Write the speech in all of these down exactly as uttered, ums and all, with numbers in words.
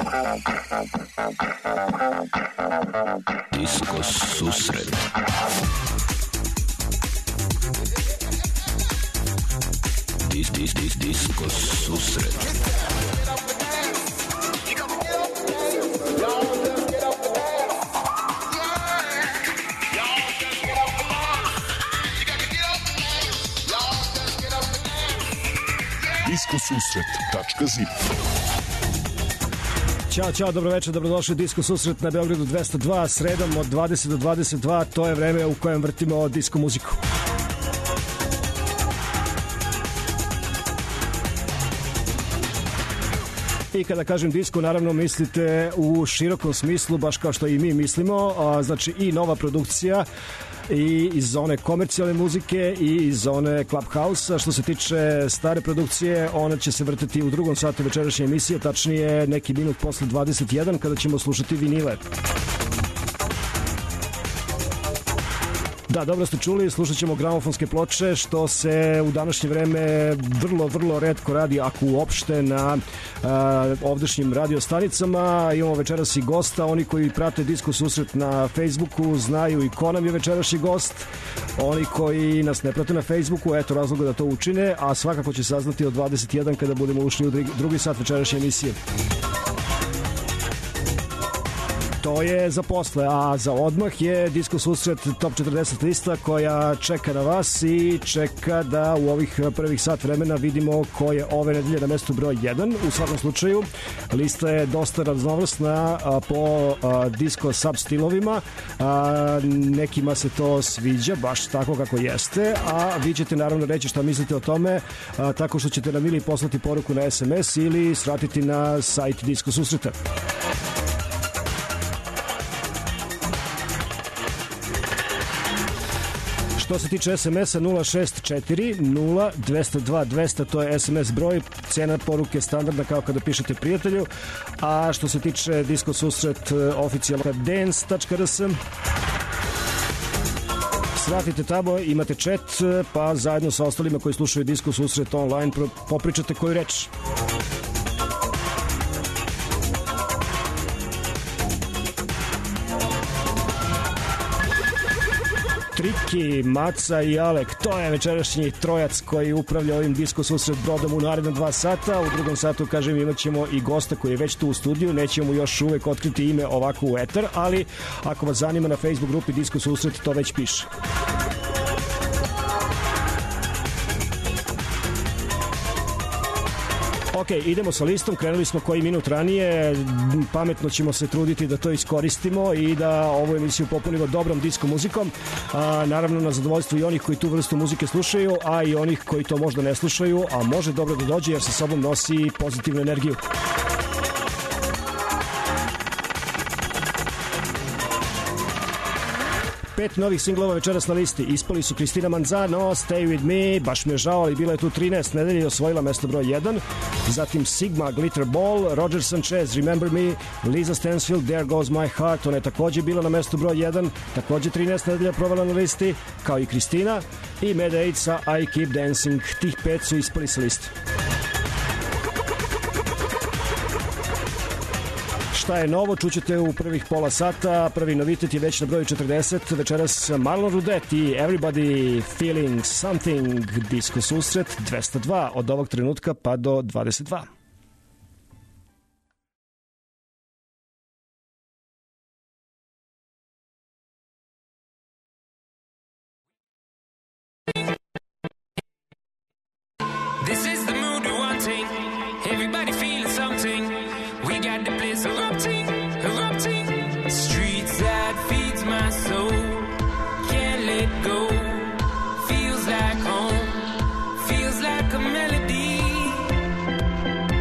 Disko susret. Dis, dis, dis, disko susret. disko susret tačka zip. Ćao, čao, dobro večer, dobrodošli u Disko susret na Beogradu dvesta dva, sredom od dvadeset do dvadeset dva, to je vreme u kojem vrtimo disko muziku. I kada kažem disko, naravno mislite u širokom smislu, baš kao što i mi mislimo, a, znači i nova produkcija, i iz zone komercijalne muzike i iz zone Clubhouse-a. Što se tiče stare produkcije, ona će se vrteti u drugom satu večerašnje emisije, tačnije neki minut posle dvadeset jedan, kada ćemo slušati vinile. Da, dobro ste čuli, slušat ćemo gramofonske ploče, što se u današnje vreme vrlo, vrlo retko radi, ako uopšte, na uh, ovdašnjim radiostanicama. Imamo večeras i gosta, oni koji prate Disko susret na Facebooku znaju i ko nam je večerašnji gost. Oni koji nas ne prate na Facebooku, eto razloga da to učine, a svakako će saznati od dvadeset jedan kada budemo ušli u drugi sat večerašnje emisije. To je za posle, a za odmah je Disko susret Top četrdeset lista koja čeka na vas i čeka da u ovih prvih sat vremena vidimo ko je ove nedelje na mestu broj jedan. U svakom slučaju, lista je dosta raznovrsna po disko sub stilovima. Nekima se to sviđa, baš tako kako jeste, a vi ćete naravno reći šta mislite o tome tako što ćete nam ili poslati poruku na es em es ili svratiti na sajt Disko susreta. Što se tiče es em es-a, nula šest četiri nula dvesta dva dvesta, to je es em es broj, cena poruke standardna kao kada pišete prijatelju. A što se tiče Disko susret oficijalno dance tačka r s, svratite tamo, imate chat, pa zajedno sa ostalima koji slušaju Disko susret online popričate koju reč. Triki, Maca i Alek, to je večerašnji trojac koji upravlja ovim Disko susret brodom u naredna dva sata. U drugom satu, kažem, imat ćemo i gosta koji je već tu u studiju, nećemo mu još uvek otkriti ime ovako u etar, ali ako vas zanima, na Facebook grupi Disko susret to već piše. Ok, idemo sa listom, krenuli smo koji minut ranije, pametno ćemo se truditi da to iskoristimo i da ovu emisiju popunimo dobrom disko muzikom, a, naravno na zadovoljstvo i onih koji tu vrstu muzike slušaju, a i onih koji to možda ne slušaju, a može dobro da dođe jer sa sobom nosi pozitivnu energiju. Pet novih singlova večeras na listi. Ispali su Cristina Manzano, Stay With Me, baš mi je žao, ali bila je tu trinaest nedelje i osvojila mesto broj jedan. Zatim Sigma, Glitter Ball, Roger Sanchez, Remember Me, Lisa Stansfield, There Goes My Heart, ona je takođe bila na mestu broj jedan, takođe trinaest nedelja provela na listi, kao i Kristina, i Mad Age sa I Keep Dancing. Tih pet su ispali sa liste. Šta je novo, čućete u prvih pola sata. Prvi novitet je već na broju četrdeset. Večeras Marlon Rudet i Everybody Feeling Something. Disko susret dvesta dva od ovog trenutka pa do dvadeset dva. This is the mood we wanting. Everybody feeling something. We got the place erupting, erupting. Streets that feeds my soul. Can't let go. Feels like home. Feels like a melody.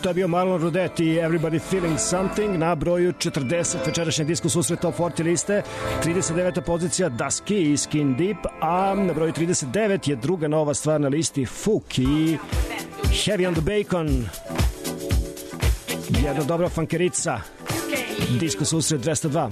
To je bio Marlon Rudet i Everybody Feeling Something na broju četrdeset večerašnje Disko susret Top četrdeset liste. trideset deveta pozicija Dusky i Skin Deep, a na broju trideset devet je druga nova stvar na listi Fook i Heavy on the Bacon. Jedna dobra funkerica. Disko susret dvesta dva.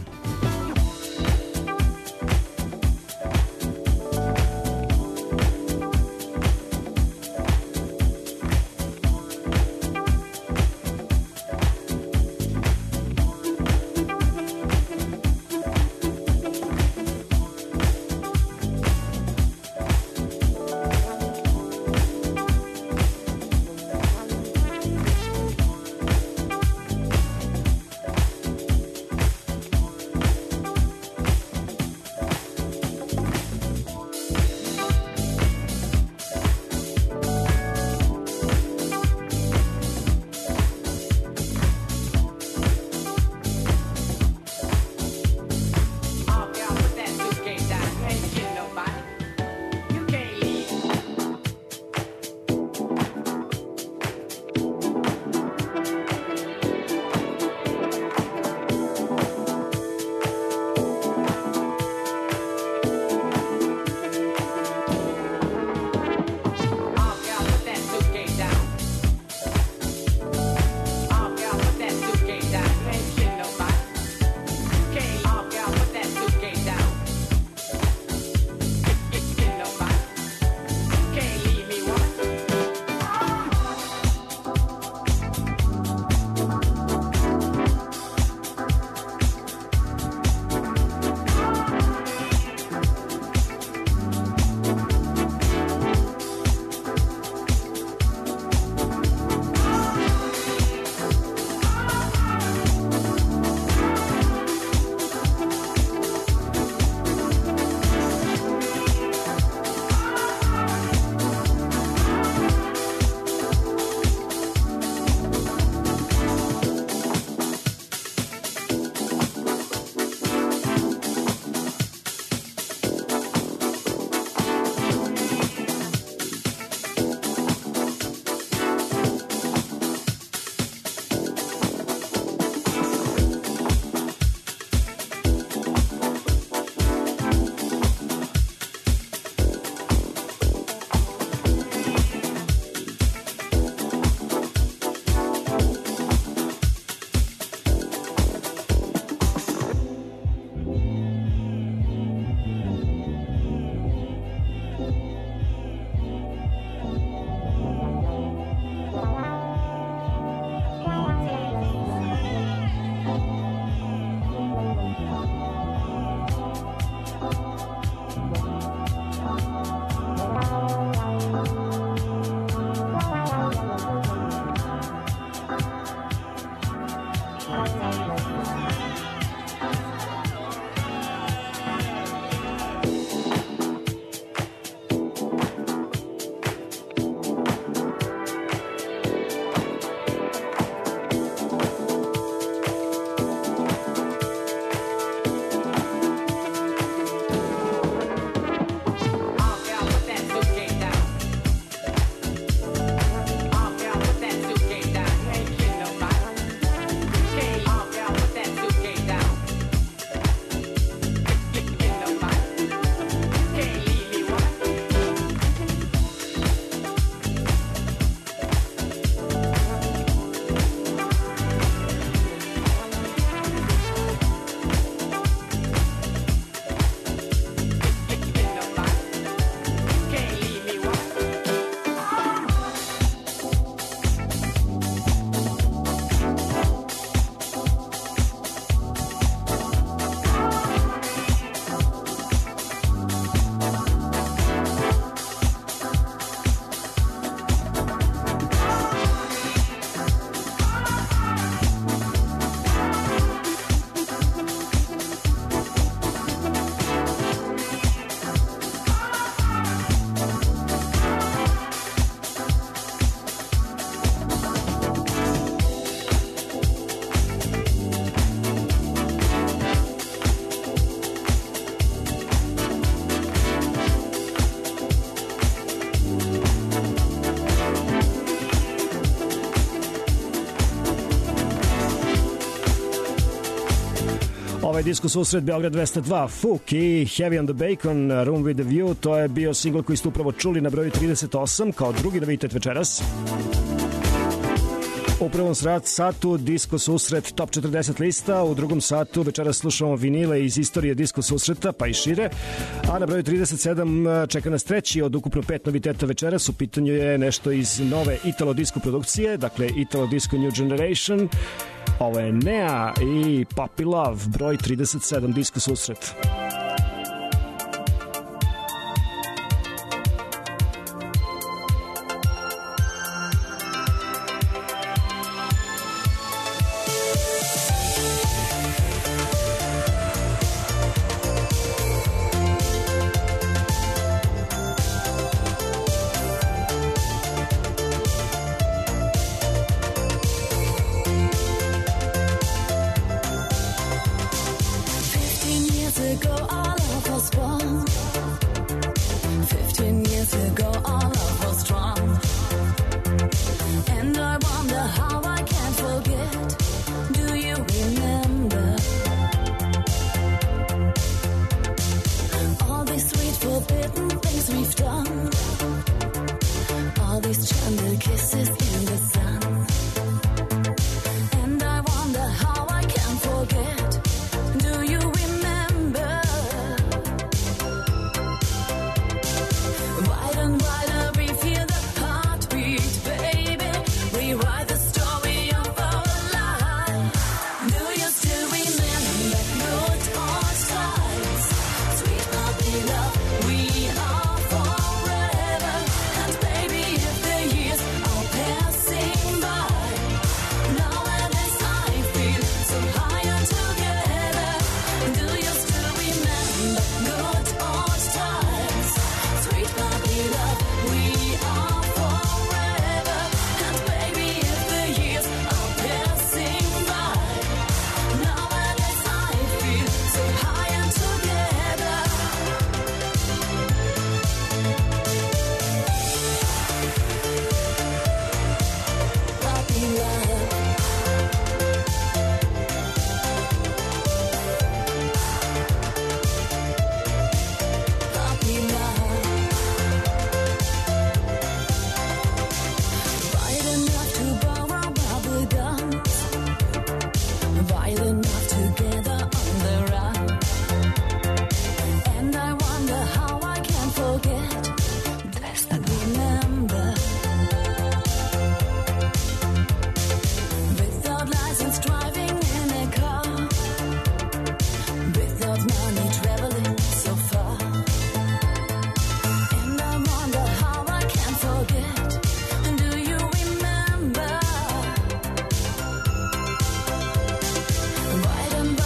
Ovo je Disco susret Beograd dvesta dva, Fuk i Heavy on the Bacon, Room with the View. To je bio singl koji ste upravo čuli na broju trideset osam kao drugi novitet večeras. U prvom satu Disco susret Top četrdeset lista, u drugom satu večeras slušamo vinile iz istorije Disco susreta pa i šire, a na broju trideset sedam čeka nas treći od ukupno pet noviteta večeras. U pitanju je nešto iz nove Italo Disco produkcije, dakle Italo Disco New Generation. Ovo je Nea i Puppy Love, broj trideset sedam Disco susret.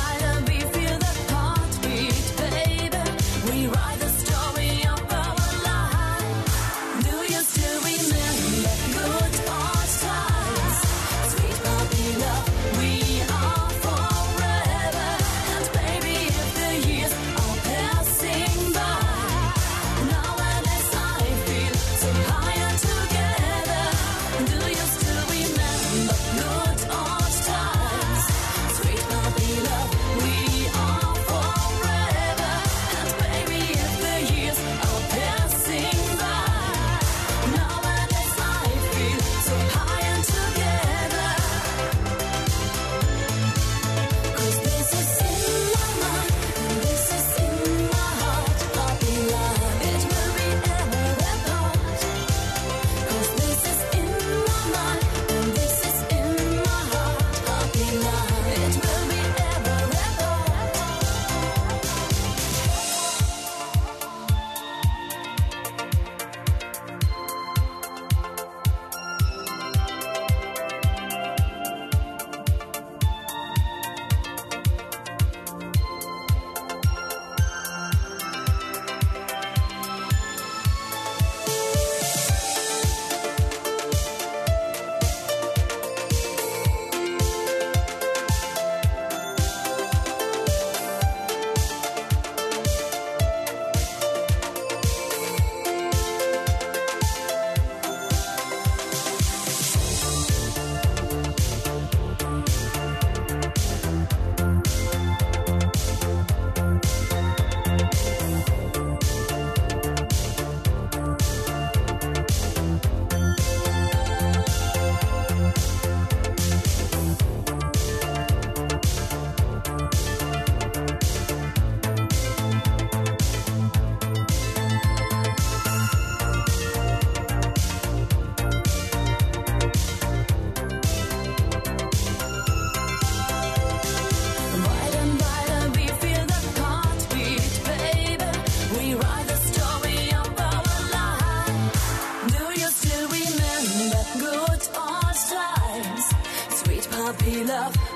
We ride the story of our life.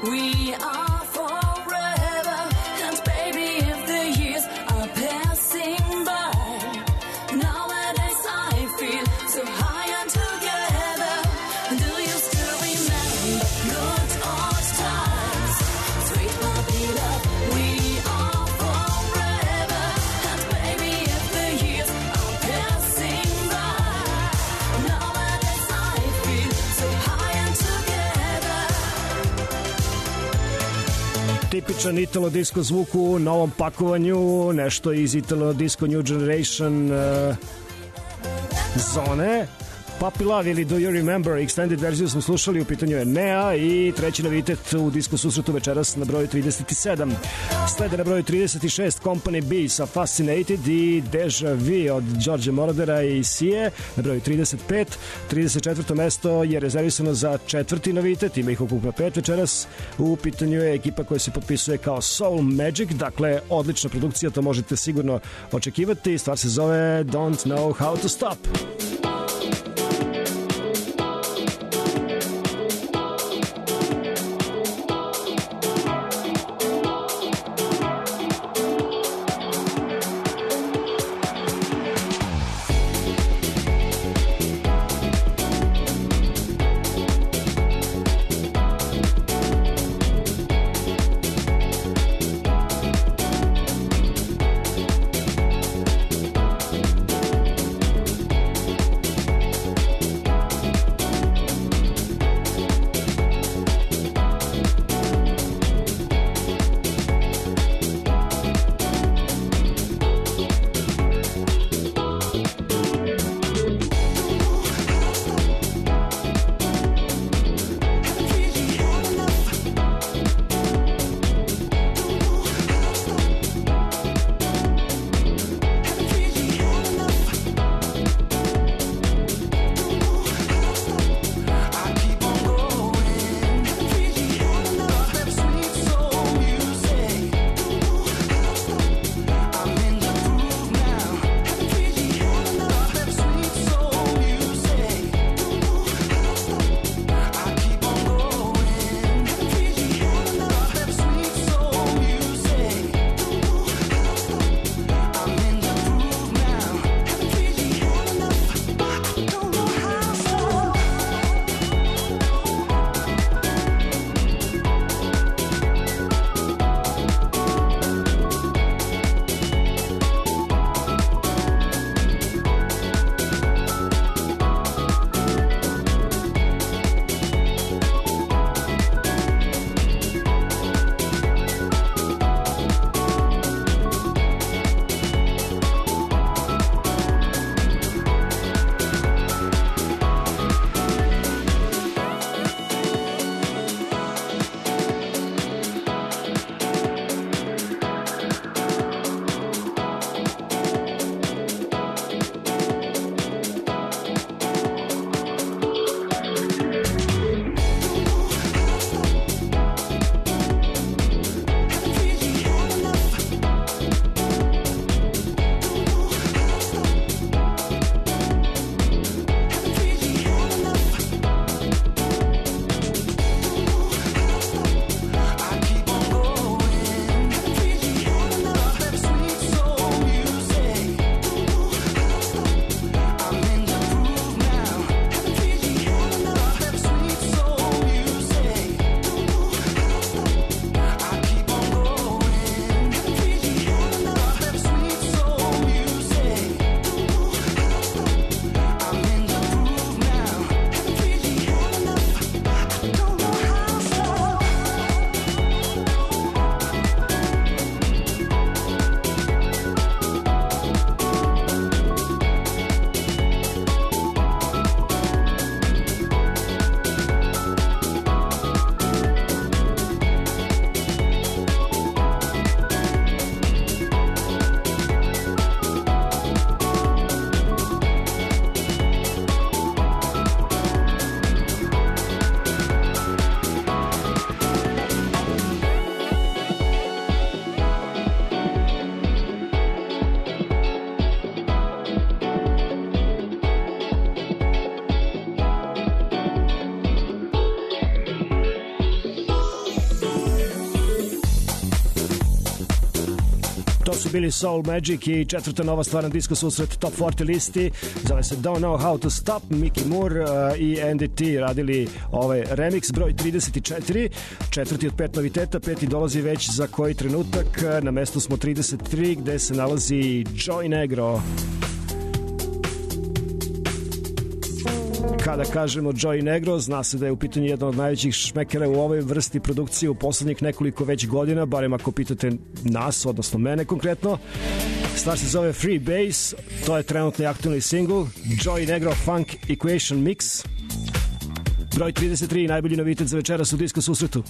we are forever. And baby, if the years are passing by, nowadays I feel so high and together. Do you still remember good old times? Sweet puppy love, we are forever. And baby, if the years are passing by, nowadays I feel so high and together. Tipičan Italo disco zvuk u novom pakovanju, nešto iz Italo disco New Generation uh, zone. Puppy Love ili Do You Remember, extended verziju smo slušali, u pitanju je Nea i treći novitet u disco susretu večeras na broju trideset sedam. Slede na broju trideset šest Company B sa Fascinated i Deja Vu od Đorđe Moradera i Sije na broju trideset pet. trideset četvrto mesto je rezervisano za četvrti novitet, ima ih ukupno pet večeras. U pitanju je ekipa koja se potpisuje kao Soul Magic, dakle odlična produkcija, to možete sigurno očekivati. Stvar se zove Don't Know How to Stop. su bili Soul Magic i četvrta nova stvarna disco susret Top četrdeset listi, zove se Don't Know How to Stop. Mickey Moore uh, i N D T radili ovaj remix broj trideset četiri, četvrti od pet noviteta, peti dolazi već za koji trenutak, na mestu smo trideset tri gde se nalazi Joy Negro. Kada kažemo Joy Negro, zna se da je u pitanju jedan od najvećih šmekera u ovoj vrsti produkcije u poslednjih nekoliko već godina, barem ako pitate nas, odnosno mene konkretno. Stvar se zove Free Bass, to je trenutno aktualni singl, Joy Negro Funk Equation Mix, broj trideset tri, najbolji novitet za večeras u disco susretu.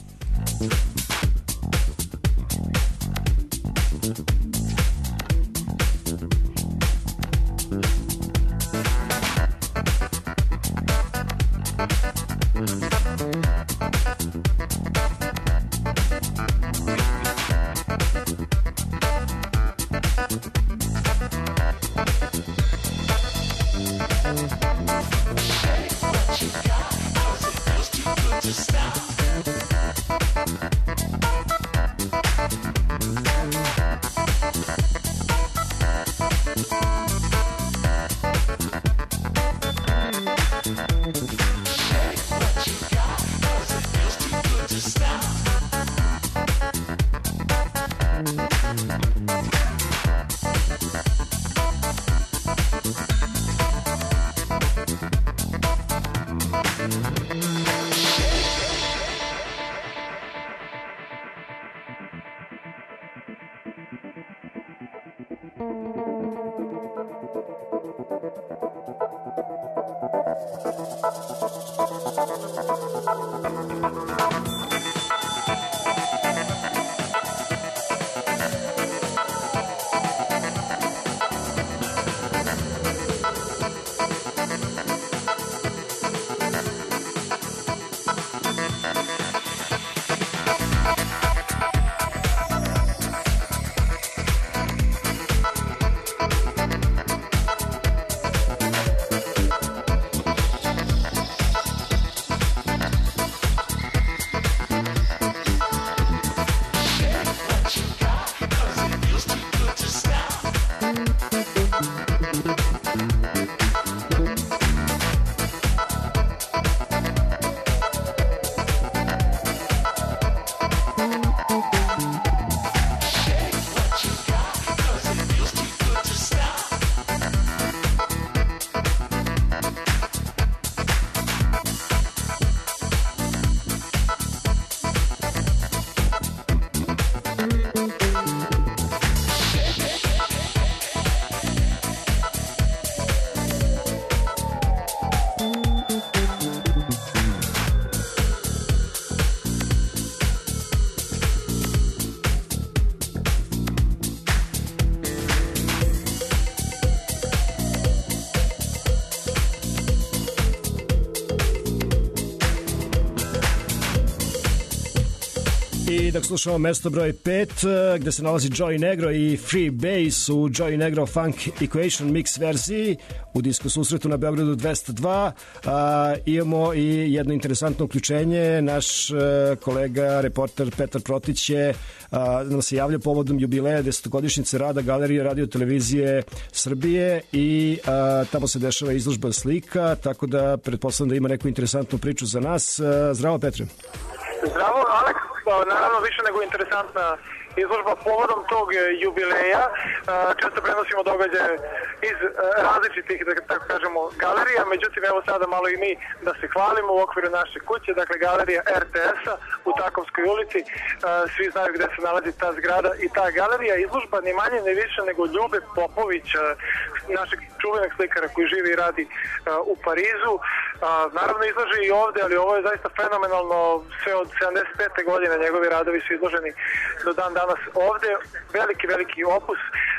I dok slušamo mesto broj pet, gde se nalazi Joy Negro i Free Bass u Joy Negro Funk Equation Mix verziji u disco susretu na Beogradu dvesta dva, a, imamo i jedno interesantno uključenje. Naš a, kolega, reporter Petar Protić je a, nam se javlja povodom jubileja desetogodišnjice rada Galerije Radio Televizije Srbije i a, tamo se dešava izložba slika, tako da pretpostavljam da ima neku interesantnu priču za nas. A, zdravo, Petre. Zdravo, Alek. Naravno, više nego interesantna izložba povodom tog jubileja. Često prenosimo događaje iz različitih, da tako kažemo, galerija, međutim, evo sada malo i mi da se hvalimo u okviru naše kuće, dakle galerija R T S-a u Takovskoj ulici. Svi znaju gde se nalazi ta zgrada i ta galerija. Izložba ni manje ni više nego Ljube Popović, našeg čuvenog slikara koji živi i radi u Parizu. Naravno izloži i ovde, ali ovo je zaista fenomenalno. Sve od sedamdeset pete godine njegovi radovi su izloženi do dan danas ovde. Veliki, veliki opus.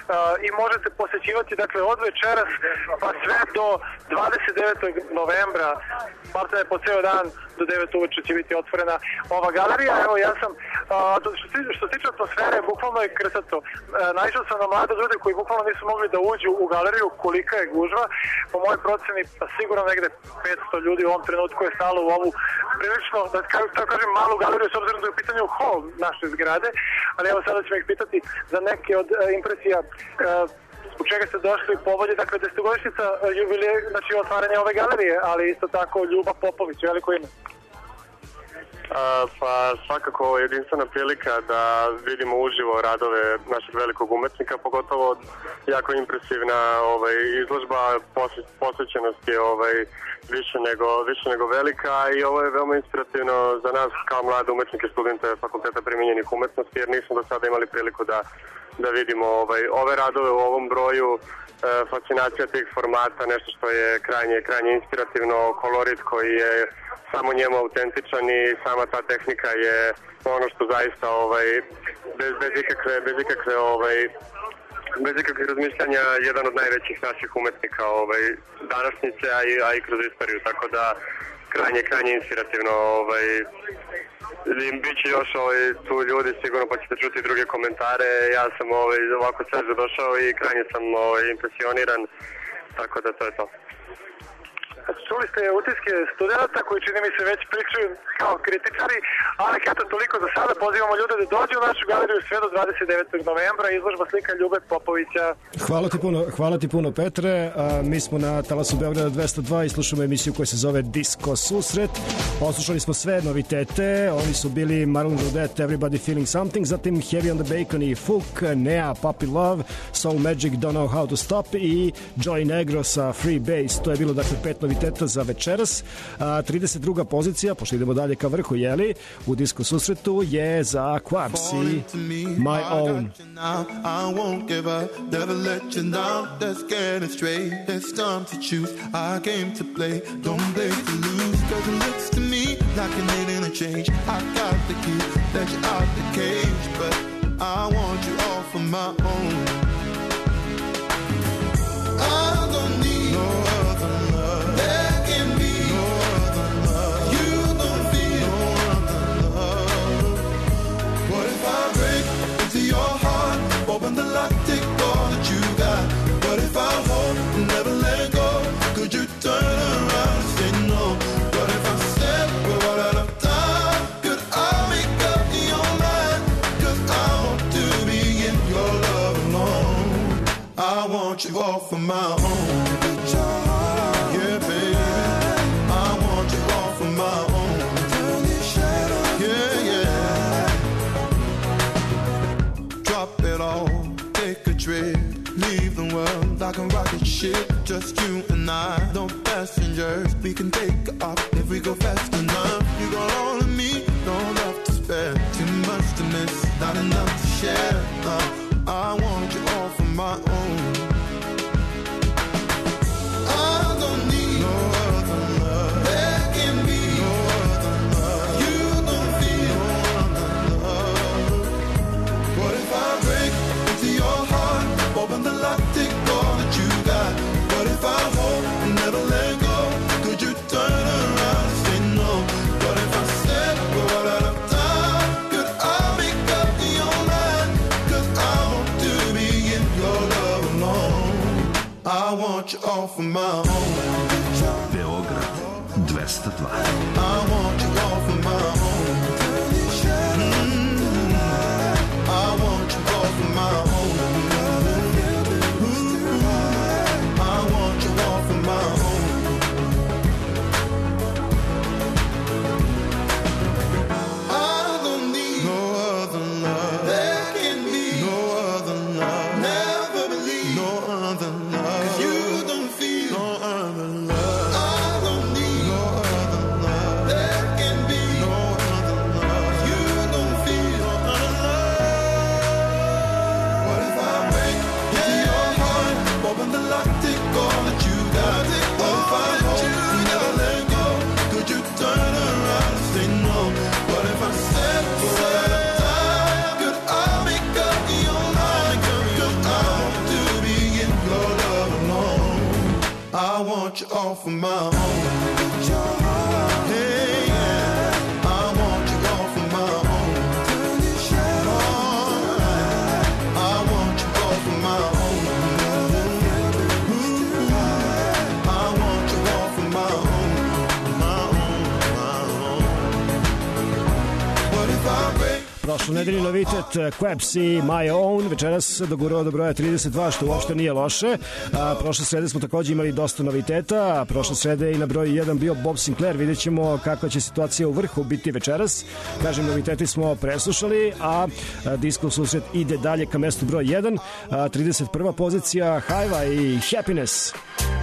i možete posećivati dakle od večeras pa sve do dvadeset devetog novembra, Marta je po ceo dan do devet uveče će biti otvorena ova galerija. Evo ja sam, a, što, što se tiče atmosfere, bukvalno je krsato. E, naišao sam na mlade ljude koji bukvalno nisu mogli da uđu u galeriju, kolika je gužva. Po mojoj proceni, pa sigurno negde petsto ljudi u ovom trenutku je stalo u ovu prilično, da tako kažem, malu galeriju, s obzirom da je u pitanju hol naše zgrade. Ali evo sada ćemo ih pitati za neke od e, impresija e, zbog čega ste došli povodje, dakle desetogodišnjica jubileja, znači otvaranje ove galerije, ali isto tako Ljuba Popović, veliko ime. A, pa svakako jedinstvena prilika da vidimo uživo radove našeg velikog umetnika, pogotovo jako impresivna ovaj, izložba, posvećenost je ovaj, više, nego, više nego velika i ovo je veoma inspirativno za nas kao mlade umetnike, studente Fakulteta primenjenih umetnosti, jer nismo do sada imali priliku da da vidimo ovaj, ove radove u ovom broju, e, fascinacija tih formata, nešto što je krajnje, krajnje inspirativno, kolorit koji je samo njemu autentičan i sama ta tehnika je ono što zaista ovaj, bez, bez ikakve, bez ikakve ovaj, bez ikakvih razmišljanja jedan od najvećih naših umetnika ovaj, današnjice, a i, a i kroz istoriju, tako da krajnje, krajnje inspirativno ovaj, biće još ovaj, tu ljudi sigurno pa ćete čuti druge komentare. Ja sam ovaj, ovako sveže došao i krajnje sam ovaj, impresioniran, tako da to je to. Čuli ste utiske studenta koji čini mi se već pričaju kao kritičari, ali eto toliko za sada, pozivamo ljude da dođu u našu galeriju sve do dvadeset devetog novembra, izložba slika Ljube Popovića. Hvala ti puno, hvala ti puno Petre, a, mi smo na talasu Beograda dvesta dva i slušamo emisiju koja se zove Disco Susret. Poslušali smo sve novitete, oni su bili Marlon Rodet, Everybody Feeling Something, zatim Heavy on the Bacon i Fook, Nea, Puppy Love, Soul Magic, Don't Know How to Stop i Joy Negro sa Free Bass. To je bilo dakle pet noviteta za večeras. A, trideset druga pozicija, pošto idemo dalje ka vrhu, jeli, u Disco Susretu je za Quabs i My Own. I won't give up, never let you down. Let's get it straight, it's time to choose. I came to play, don't play to lose. Cause it looks to me like it ain't in a change. I got the key, let you out the cage. But I want you all for my own. I don't need no other love. There can be no other love. You don't feel no other love. What if I break into your heart? Open the lock, take all that you got. What if I hold and never let go? Could you turn around and say no? What if I said we're all out of time? Could I make up your mind? Cause I want to be in your love alone. I want you all for my own. Yeah, baby, I want you all for my own. Yeah, yeah. Drop it all, take a trip, leave the world like a rocket ship. Just you and I, no passengers. We can take off if we go fast enough. You got all of me, no love to spare. Too much to miss, not enough to share. Uh, I want you all for my own. I don't need no other love. There can be no other love. You don't feel no other love. What if I break into your heart? Open the lock, take all that you got. What if I hold and never let go? Could you turn around and say no? What if I said we're all out of time? Could I make up your mind? Cause I want to be in your love alone. I want you all for my own. Beograd dvesta dva. I want you all for my own. Mm-hmm. I want you all for my own. Ooh. I want you all for my own. I don't need no other love. There can be no other love. Never believe no other love. Cause you don't feel no other love. I don't need no other love. There want you off of my own. Hey, yeah, I want you off of my own. Alright, I want you off of my own. Ooh, I want you off of my own, my own, my own. What if I break? Prošlo nedelji novitet Quebs i My Own, večeras dogurao do broja trideset dva, što uopšte nije loše. A, prošle srede smo takođe imali dosta noviteta, a prošle srede i na broju jedan bio Bob Sinclair. Vidjet ćemo kakva će situacija u vrhu biti večeras. Kažem, noviteti smo preslušali, a, a disko susret ide dalje ka mestu broj jedan, a, trideset prva pozicija Hajva i Happiness.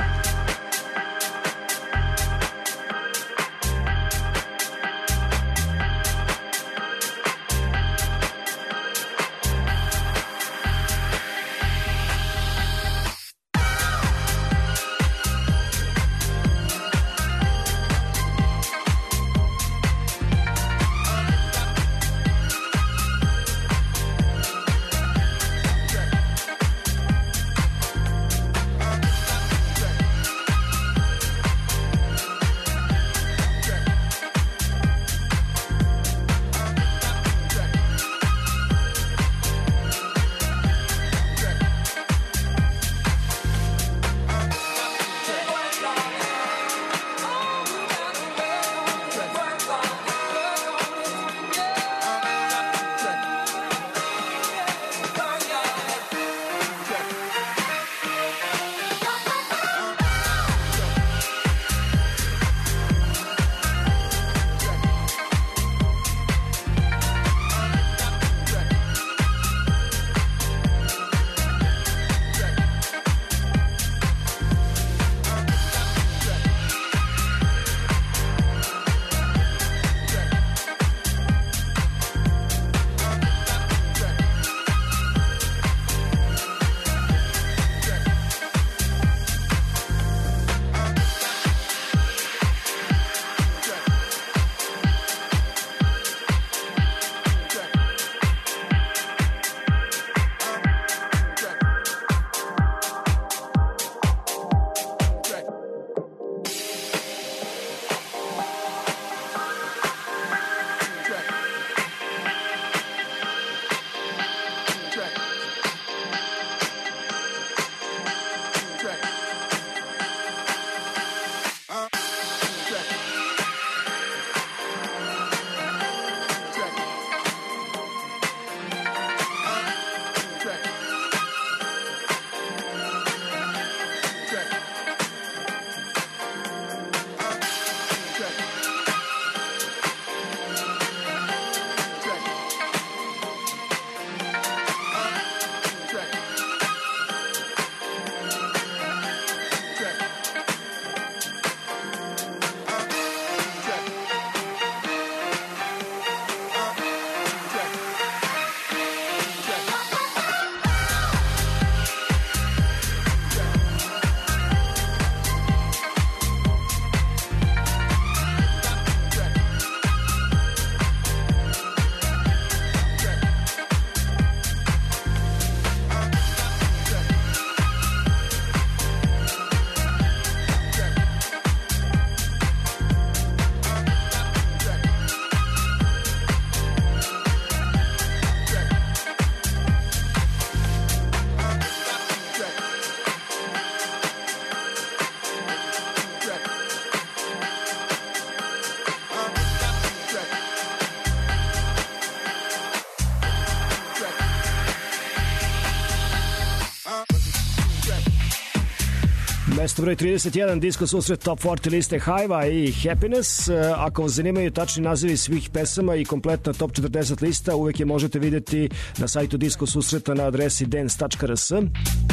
Mesto broj trideset jedan, disko susret Top četrdeset liste Hajva i Happiness. Ako vas zanimaju tačni nazivi svih pesama i kompletna Top četrdeset lista, uvek je možete videti na sajtu disko susreta na adresi dance tačka r s.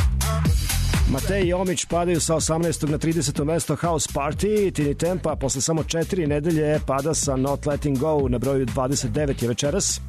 Matej i Omić padaju sa osamnaestog na trideseto mesto House Party. Tini Tempa posle samo četiri nedelje pada sa Not Letting Go na broju dvadeset devet je večeras.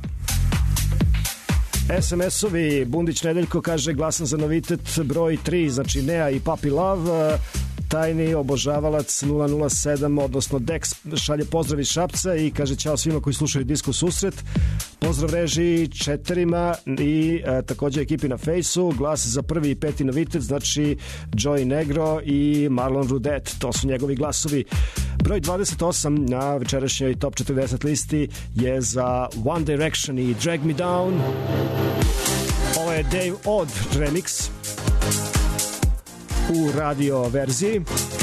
es em es-ovi, Bundić Nedeljko kaže glasan za novitet broj tri, znači Nea i Papi Love. tajni obožavalac nula nula sedam, odnosno Dex, šalje pozdrav iz Šapca i kaže ćao svima koji slušaju Disko susret. Pozdrav režiji četirima i e, takođe ekipi na Fejsu. Glas za prvi i peti novitet, znači Joey Negro i Marlon Rudet. To su njegovi glasovi. Broj dvadeset osam na večerašnjoj Top četrdeset listi je za One Direction i Drag Me Down. Ovo je Dave Odd remix u radio verziji.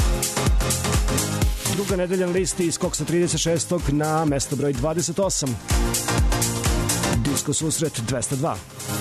Druga nedelja na listi, skok sa trideset šestog na mesto broj dvadeset osam. Disko susret dvesta dva.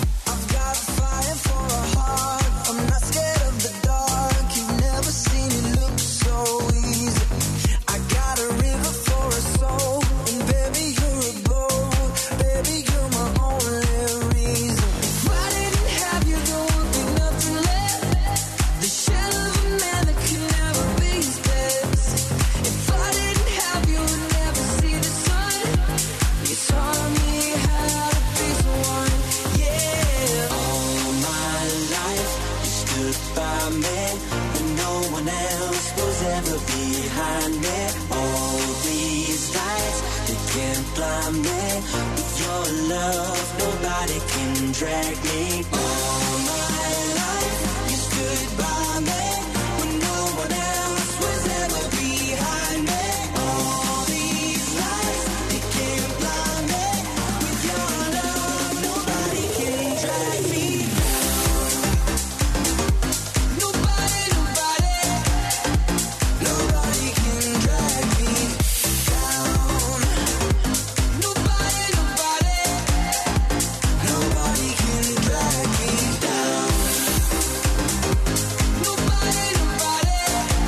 Drag me all my life. You stood by me when no one else was ever behind me. All these lights, they can't blind me. With your love, nobody can drag me down. Nobody, nobody, nobody can drag me down. Nobody, nobody, nobody can drag me down. Nobody, nobody,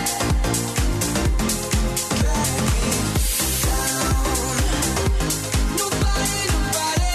drag me down. Nobody, nobody.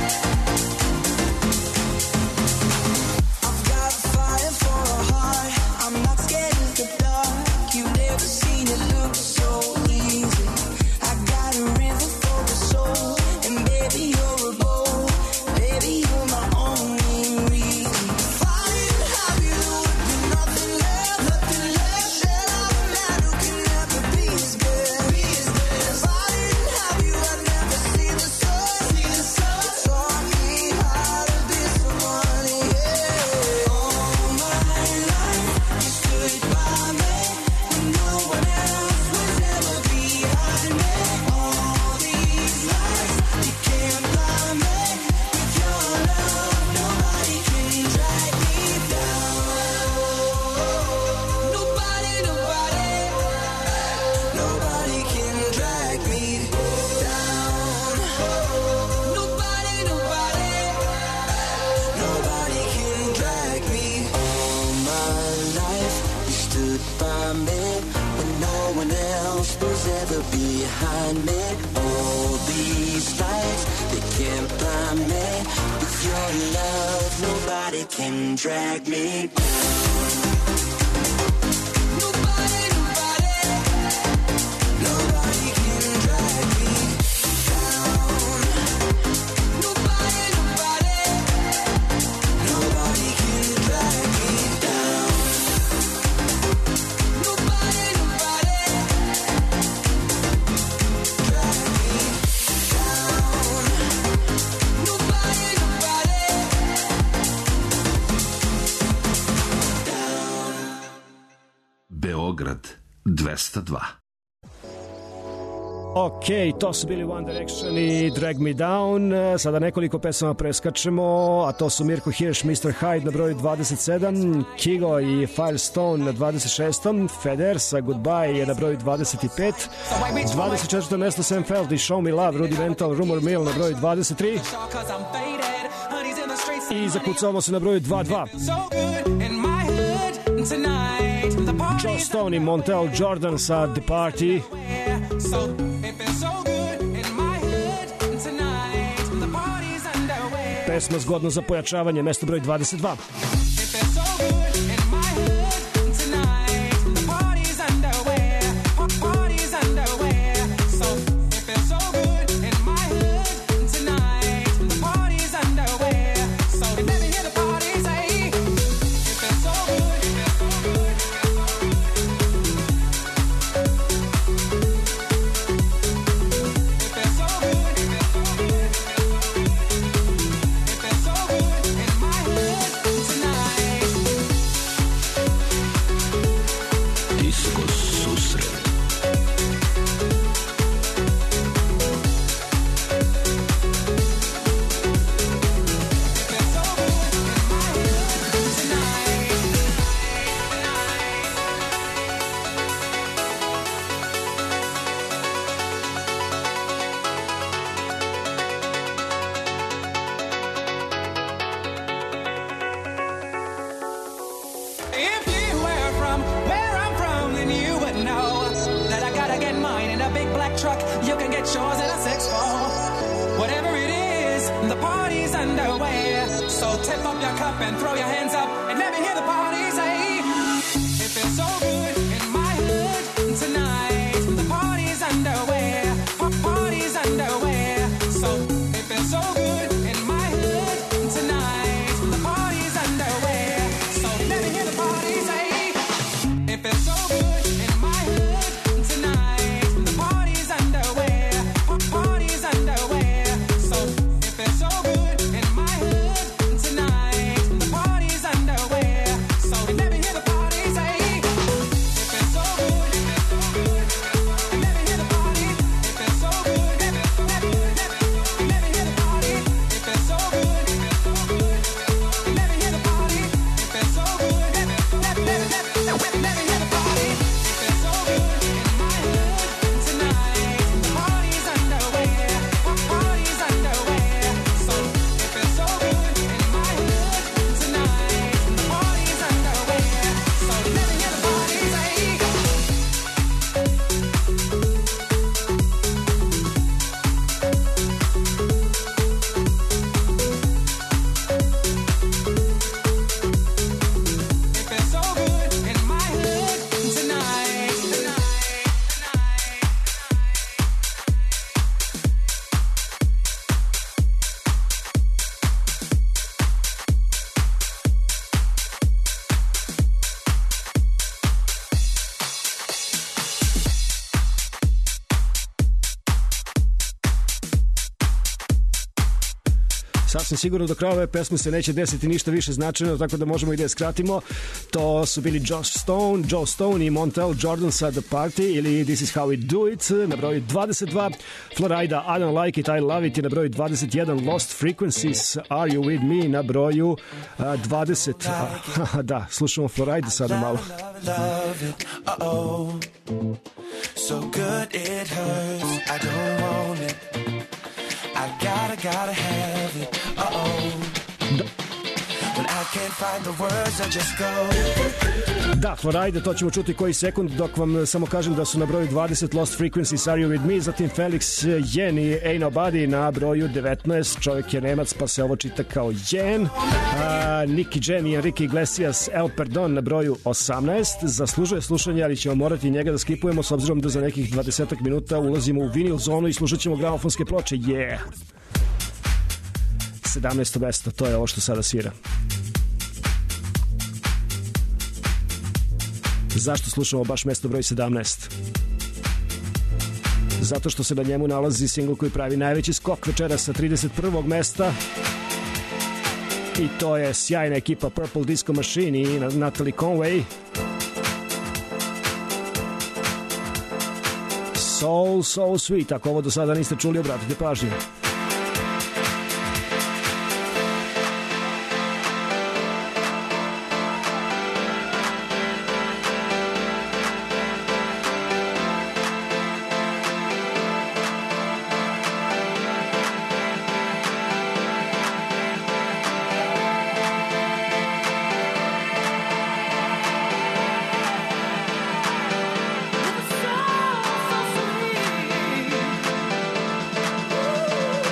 I've got fire for a heart. I'm not scared of the dark. You've never seen it look so easy. I got a river for a soul, and baby you're a bowl. Baby you're my only reason. If I didn't have you, there would be nothing left, nothing left. Shell of a man who can never be as good, be as good. If I didn't have you, I'd never see the sun, see the sun. Taught me how to be someone, yeah. All my life, you stood by me when no one else was ever behind me. All these lights, you can't blind me. With your love, nobody can drag me down. Nobody, nobody, nobody can drag me down. Nobody, nobody, nobody can drag me. All my life, you stood by me when no one else was ever behind me. All these lights, they can't blind me. With your love, nobody can drag me down. Nobody, nobody, nobody can drag me down. Nobody, nobody, nobody can drag me down. Nobody, nobody, drag me down. Nobody, nobody, down. Beograd dvesta dva. Ok, to su bili One Direction i Drag Me Down. Sada nekoliko pesama preskačemo, a to su Mirko Hirš, mister Hyde na broju dvadeset sedam, Kigo i Firestone na dvadeset šestom, Feder sa Goodbye je na broju dvadeset pet, dvadeset četvrto mesto Sam Feld i Show Me Love, Rudimental, Rumor Mill na broju dvadeset tri i zakucavamo se na broju dvadeset dva. Joe Stone i Montel Jordan sa The Party. Pesma zgodno za pojačavanje, mesto broj dvadeset dva. susret. If you were from where I'm from, then you would know that I gotta get mine in a big black truck. You can get yours in a six four. Whatever it is, the party's underway. So tip up your cup and throw your hands up and let me hear the party say, it feels so good in my hood tonight. The party's underway. Pa- Party's underway. So it feels so good in my hood tonight. The party's underway. So let me hear the party say, it feels so good in my hood tonight. The party's underway. Pa- Party's underway. So it feels so good in my hood tonight. The party's underway. So let me hear the party say, it feels so good. And let me hear the party. It feels so good. Let me, let me, let me, let me hear the party. It feels so good. And let me hear the party. It feels so good. Let me, let me, let me, let me, let me, let me hear the party. It feels so good in my hood tonight. The party's underway. Pa- Party's underway. So it feels so good in my hood tonight. The party's underway. So let me hear the party say. It feels so good in my hood tonight. Sasvim sigurno do kraja ove pesme se neće desiti ništa više značajno, tako da možemo i da je skratimo. To su bili Josh Stone, Joe Stone i Montel Jordan sa The Party ili This is how we do it na broju dvadeset dva. Florida, I don't like it, I love it je na broju dvadeset jedan. Lost Frequencies, Are you with me na broju a, dvadeset. A, da, slušamo Florida sada malo. Love it, uh-oh. So good it hurts, I don't want it. I gotta, gotta have it, uh-oh. When I can't find the words, I just go. Da, Florida, to ćemo čuti koji sekund, dok vam samo kažem da su na broju dvadeset Lost Frequencies, Are you with me, zatim Felix Jen i Ain't Nobody na broju devetnaest, čovjek je Nemac pa se ovo čita kao Jen. uh, Nicky Jam i Enrique Iglesias, El Perdon na broju osamnaest, zaslužuje slušanje, ali ćemo morati njega da skipujemo s obzirom da za nekih dvadeset minuta ulazimo u vinil zonu i slušat ćemo gramofonske ploče. Yeah! sedamnaesto mesto, to je ovo što sada svira. Zašto slušamo baš mesto broj sedamnaest? Zato što se na njemu nalazi singl koji pravi najveći skok večera sa trideset prvog mesta. I to je sjajna ekipa Purple Disco Machine i Natalie Conway. Soul, so sweet. Ako ovo do sada niste čuli, obratite pažnju. So, so sweet.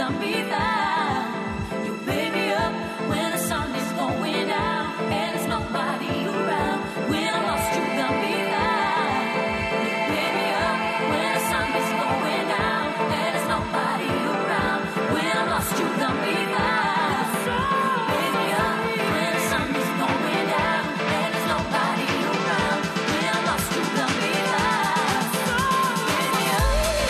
got me down. You pick me up when the sun is going down, and there's nobody around. When I lost you, got me down. You pick me up when the sun is going down, and there's nobody around. When I lost you, got me down. Pick me up when the sun is going down, and there's nobody around. When I lost you, got me down. Pick me up.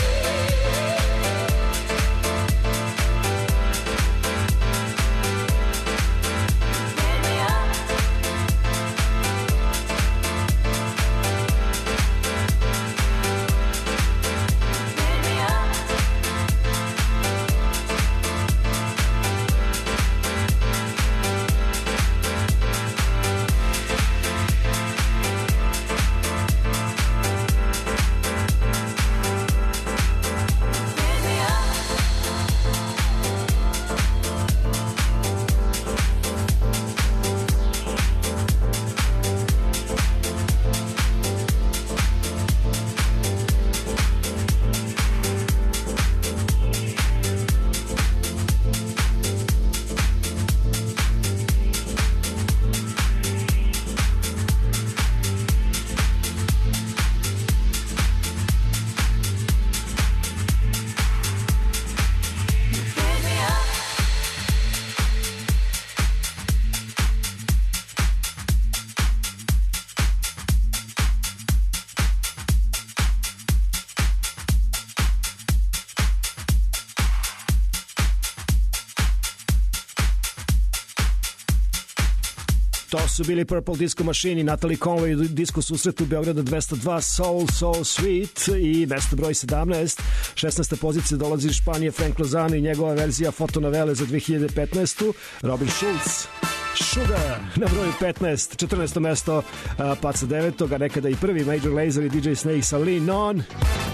To su bili Purple Disco Machine i Natalie Conway u Disco susretu Beograda dvesta dva Soul So Sweet i mesto broj sedamnaest. šesnaesta pozicija dolazi iz Španije Frank Lozano i njegova verzija fotonovele za dve hiljade petnaestu. Robin Schulz Sugar na broju petnaest. četrnaesto mesto uh, Paca devetog, a nekada i prvi Major Lazer i D J Snake sa Lean On.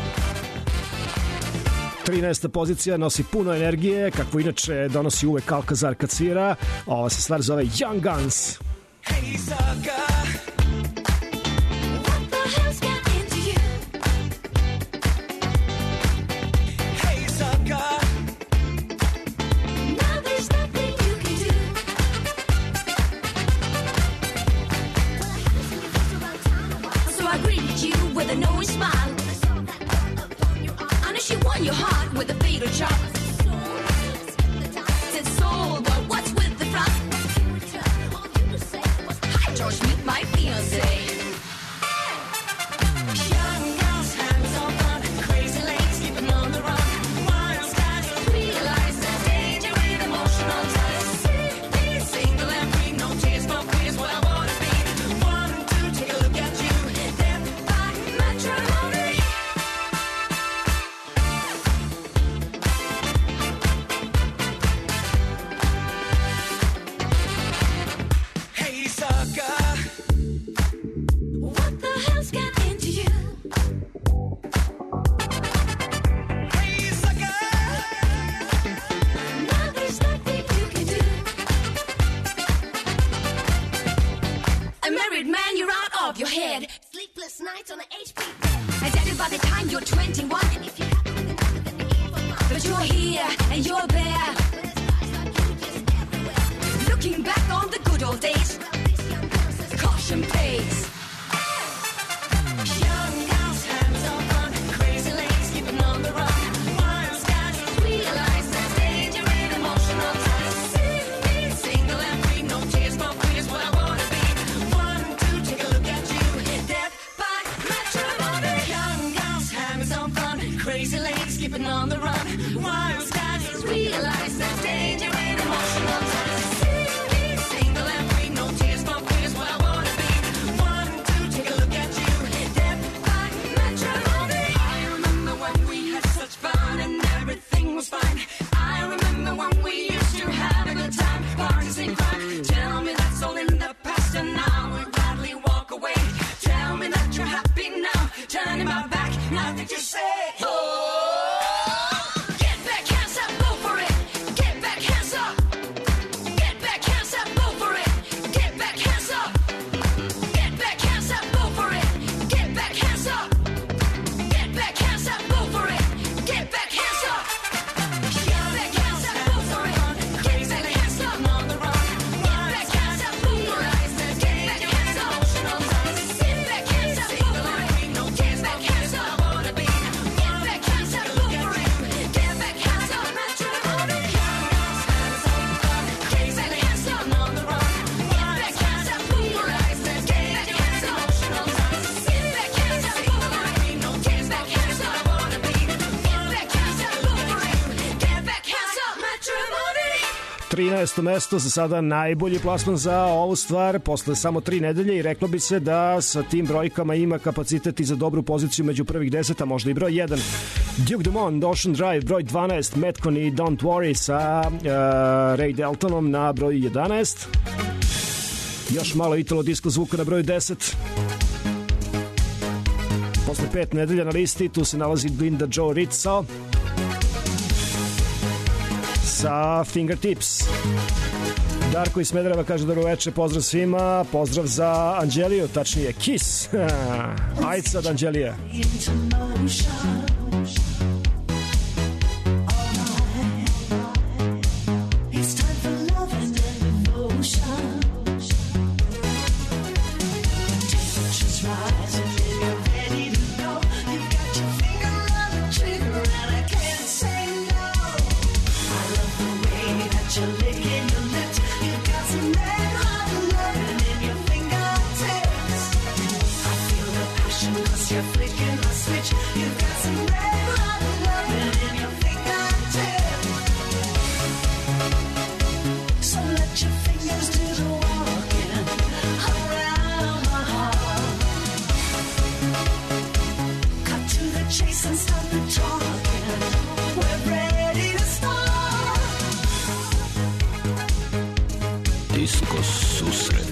trinaesta pozicija nosi puno energije, kakvo inače donosi uvek Alcazar kad svira. Ova se stvar zove Young Guns. Hey, sucker. What the hell's got into you? Hey, sucker. Now there's nothing you can do. So I greeted you with a knowing smile. I know she won your heart with a fatal chop. Said soul, but what's with the front? Hi, George, meet my fiancé. Young girls, hands on fun, crazy legs, keeping on the run. Wild skies, Realize there's danger in emotional ties. single and free, no tears for fears, where I wanna be. One, two, take a look at you. Death by matrimony. Hey, sucker. What the hell's got into you? Hey, sucker. Now there's nothing you can do. A married man, you're out of your head. Sleepless nights on the H P bed. I tell you by the time you're twenty-one, if you but you're here and you're there. Looking back on the good old days. Caution pays. Young girls, hands on fun, crazy legs, keeping on the run. Wild skies, Realize there's danger in emotional ties. single and free, no tears for fears, where I wanna be. One, two, take a look at you. Death by matrimony. Young girls, hands on fun, crazy legs, keeping on the run. Wild skies, Realize there's danger in emotional ties. single and free, no tears for fears, where I wanna be. One, two, take a look at you. Death by matrimony. I remember when we had such fun and everything was fine. I remember when we used to have a good time, parties and crime. Tell me that's all in the past and now we gladly walk away. Tell me that you're happy now, turning my back, nothing to say. Oh, Get back, hands up, go for it. Get back, hands up. Get back, hands up, go for it. Get back, hands up. Get back, hands up, go for it. Get back, hands up. Get back, hands up, go for it. Get back, hands up. Get back, hands trinaesto mesto, za sada najbolji plasman za ovu stvar posle samo tri nedelje i reklo bi se da sa tim brojkama ima kapacitet i za dobru poziciju među prvih deset, a možda i broj jedan. Duke Dumont, Ocean Drive, broj dvanaest, Metcon i Don't Worry sa uh, Ray Daltonom na broju jedanaest. Još malo italo disco zvuka na broju deset. Posle pet nedelja na listi tu se nalazi Linda Joe Rizzo sa Fingertips. Darko iz Smedereva kaže dobro veče, pozdrav svima, pozdrav za Anđeliju, tačnije Kiss. Ajde sad Anđelija. Disco susret.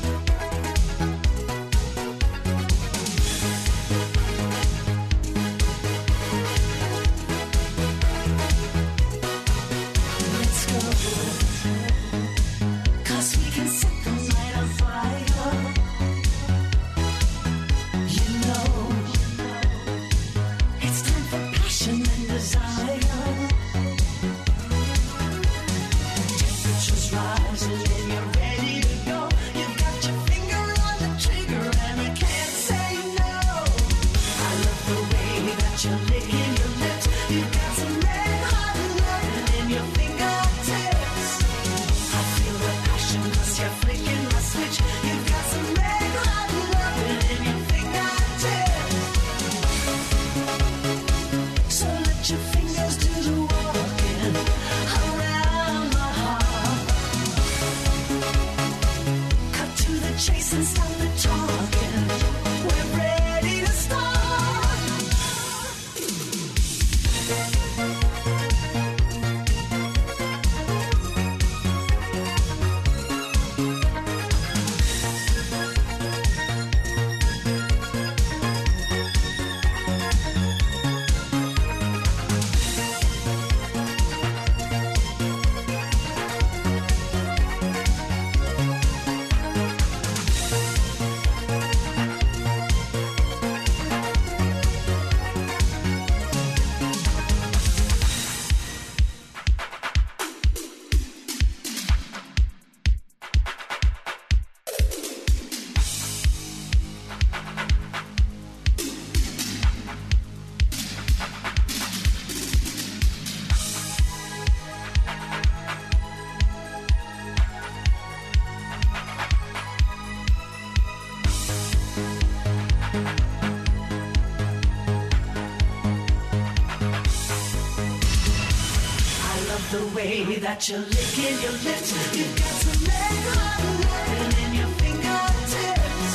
That you're licking your lips, you've got some red hot loving in your fingertips.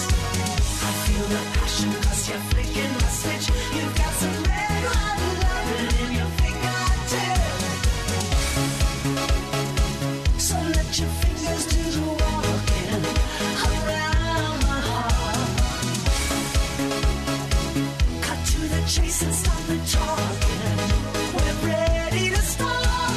I feel the passion 'cause you're flicking my switch. You've got some red hot loving in your fingertips. So let your fingers do the walking around my heart. Cut to the chase and stop the talking. We're ready to start.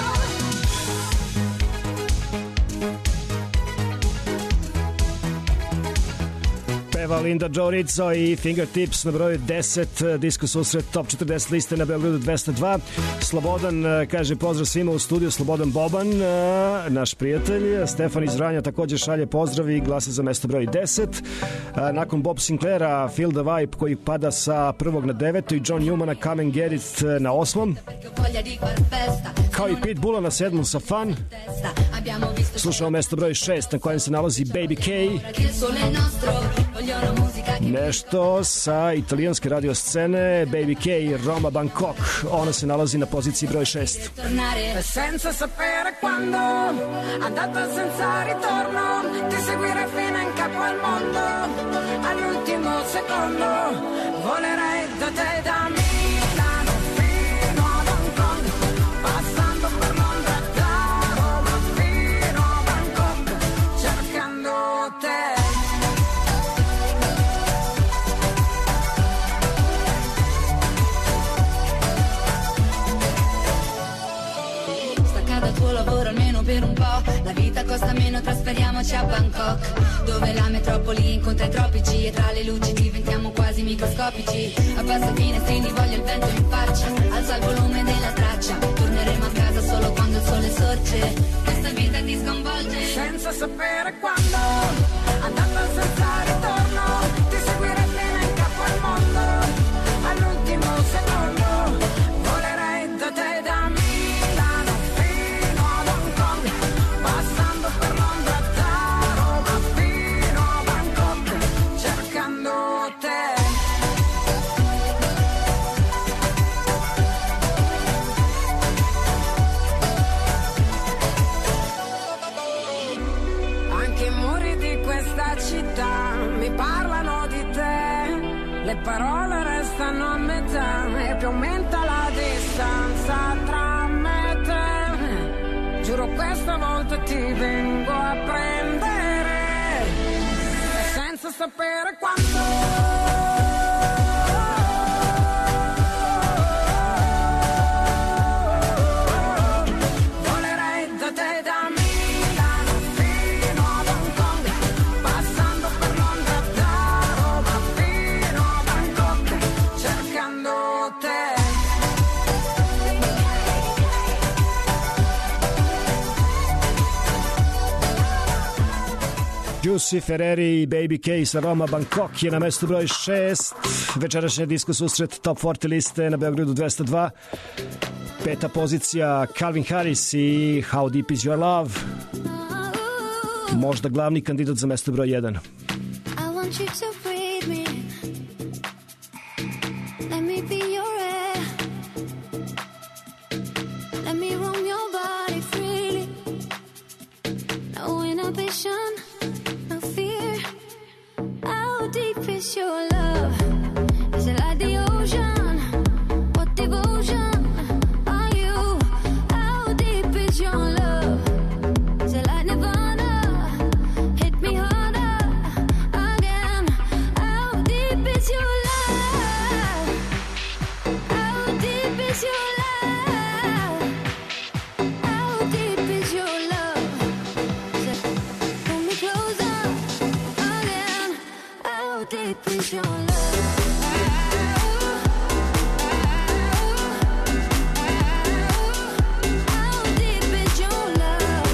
Peva Linda Joe Rizzo i Fingertips na broju deset, disco susret top četrdeset liste na Beogradu dvesta dva. Slobodan kaže pozdrav svima u studiju, Slobodan Boban, naš prijatelj. Stefan iz Vranja također šalje pozdrav i glasa za mesto broj deset. Nakon Bob Sinclaira Feel the Vibe koji pada sa prvog na deveto i John Newmana Come and Get It na osmom. Kao i Pitbulla na sedmom sa Fun. Slušamo mesto broj šest na kojem se nalazi Baby K. Vogliono musica Nešto sa italijanske radio scene, Baby K, Roma Bangkok. Ona se nalazi na poziciji broj šest. tornare senza sapere quando, andata senza ritorno, ti seguire fino in capo al mondo, all'ultimo secondo, volerei da te da Milano fino ad Hong Kong, passando per Londra da Roma fino a Bangkok, cercando te. Stacca dal tuo lavoro almeno per un po', la vita costa meno, trasferiamoci a Bangkok, dove la metropoli incontra i tropici e tra le luci diventiamo quasi microscopici. Abbassa i finestrini, voglio il vento in faccia, alza il volume della traccia, torneremo a casa solo quando il sole sorge, questa vita ti sconvolge. Senza sapere quando, andata senza ritorno, ti seguirei fino in capo al mondo, all'ultimo secondo, volerei da te da Milano fino ad Hong Kong, passando per Londra da Roma fino a Bangkok, cercando te. Anche i muri di questa città mi parlano di te, le parole restano a metà e più aumenta la distanza tra me e te. Giuro questa volta ti vengo a prendere, e senza sapere quando. Volerei da te da Milano fino ad Hong Kong, passando per Londra da Roma fino a Bangkok, cercando te. Juicy Ferreri, Baby K sa Roma Bangkok je na mestu broj šest. Večerašnja disko susret Top četrdeset liste na Beogradu dvesta dva. Peta pozicija Calvin Harris i How Deep Is Your Love. Možda glavni kandidat za mesto broj jedan. I want you to breathe me. Let me be your air. Let me roam your body freely. No inhibition, no fear. How deep is your love? Is it like the ocean? What devotion are you? How deep is your love? Is it like Nirvana? Hit me harder again. How deep is your love? How deep is your love? How deep is your love? Pull me closer again. How deep is your love? How deep is your love?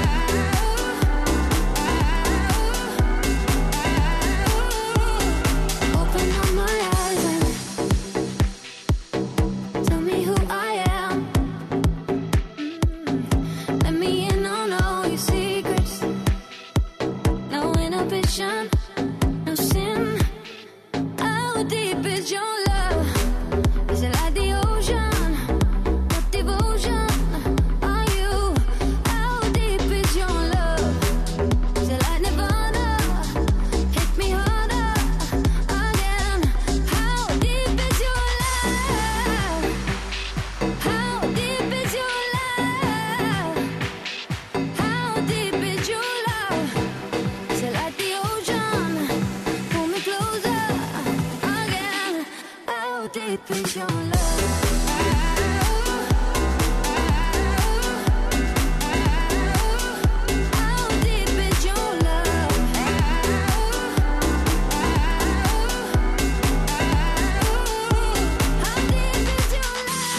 Open up my eyes and tell me who I am. Mm. Let me in on all your secrets. No inhibition, no sin. How deep is your love? Is it like the ocean? What devotion are you? How deep is your love? Is it like Nirvana? Hit me harder again. How deep is your love? How deep is your love? How deep is your love? Is it like the ocean? Pull me closer again. How deep is your love? How deep is your love? How deep is your